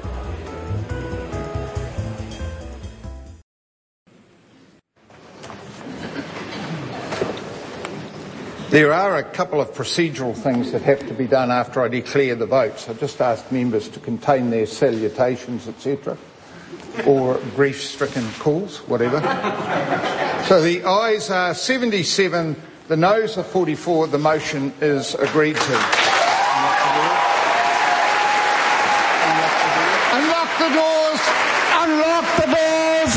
There are a couple of procedural things that have to be done after I declare the votes. I just ask members to contain their salutations, etc., or grief-stricken calls, whatever. So the ayes are 77, the noes are 44, the motion is agreed to. Unlock the doors! Unlock the doors!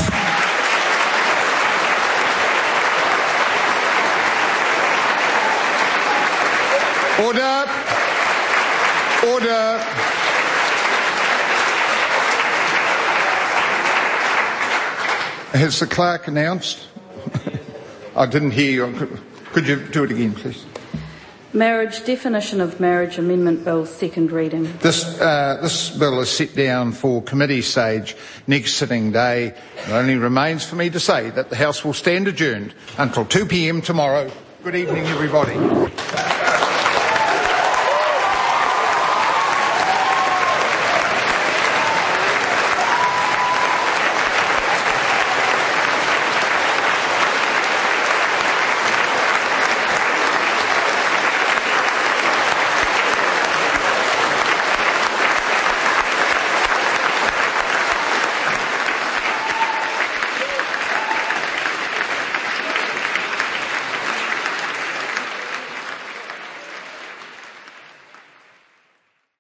Order. Order. Has the clerk announced? I didn't hear you. Could you do it again, please? Marriage, definition of marriage amendment bill, second reading. This bill is set down for committee stage next sitting day. It only remains for me to say that the House will stand adjourned until 2 p.m. tomorrow. Good evening, everybody.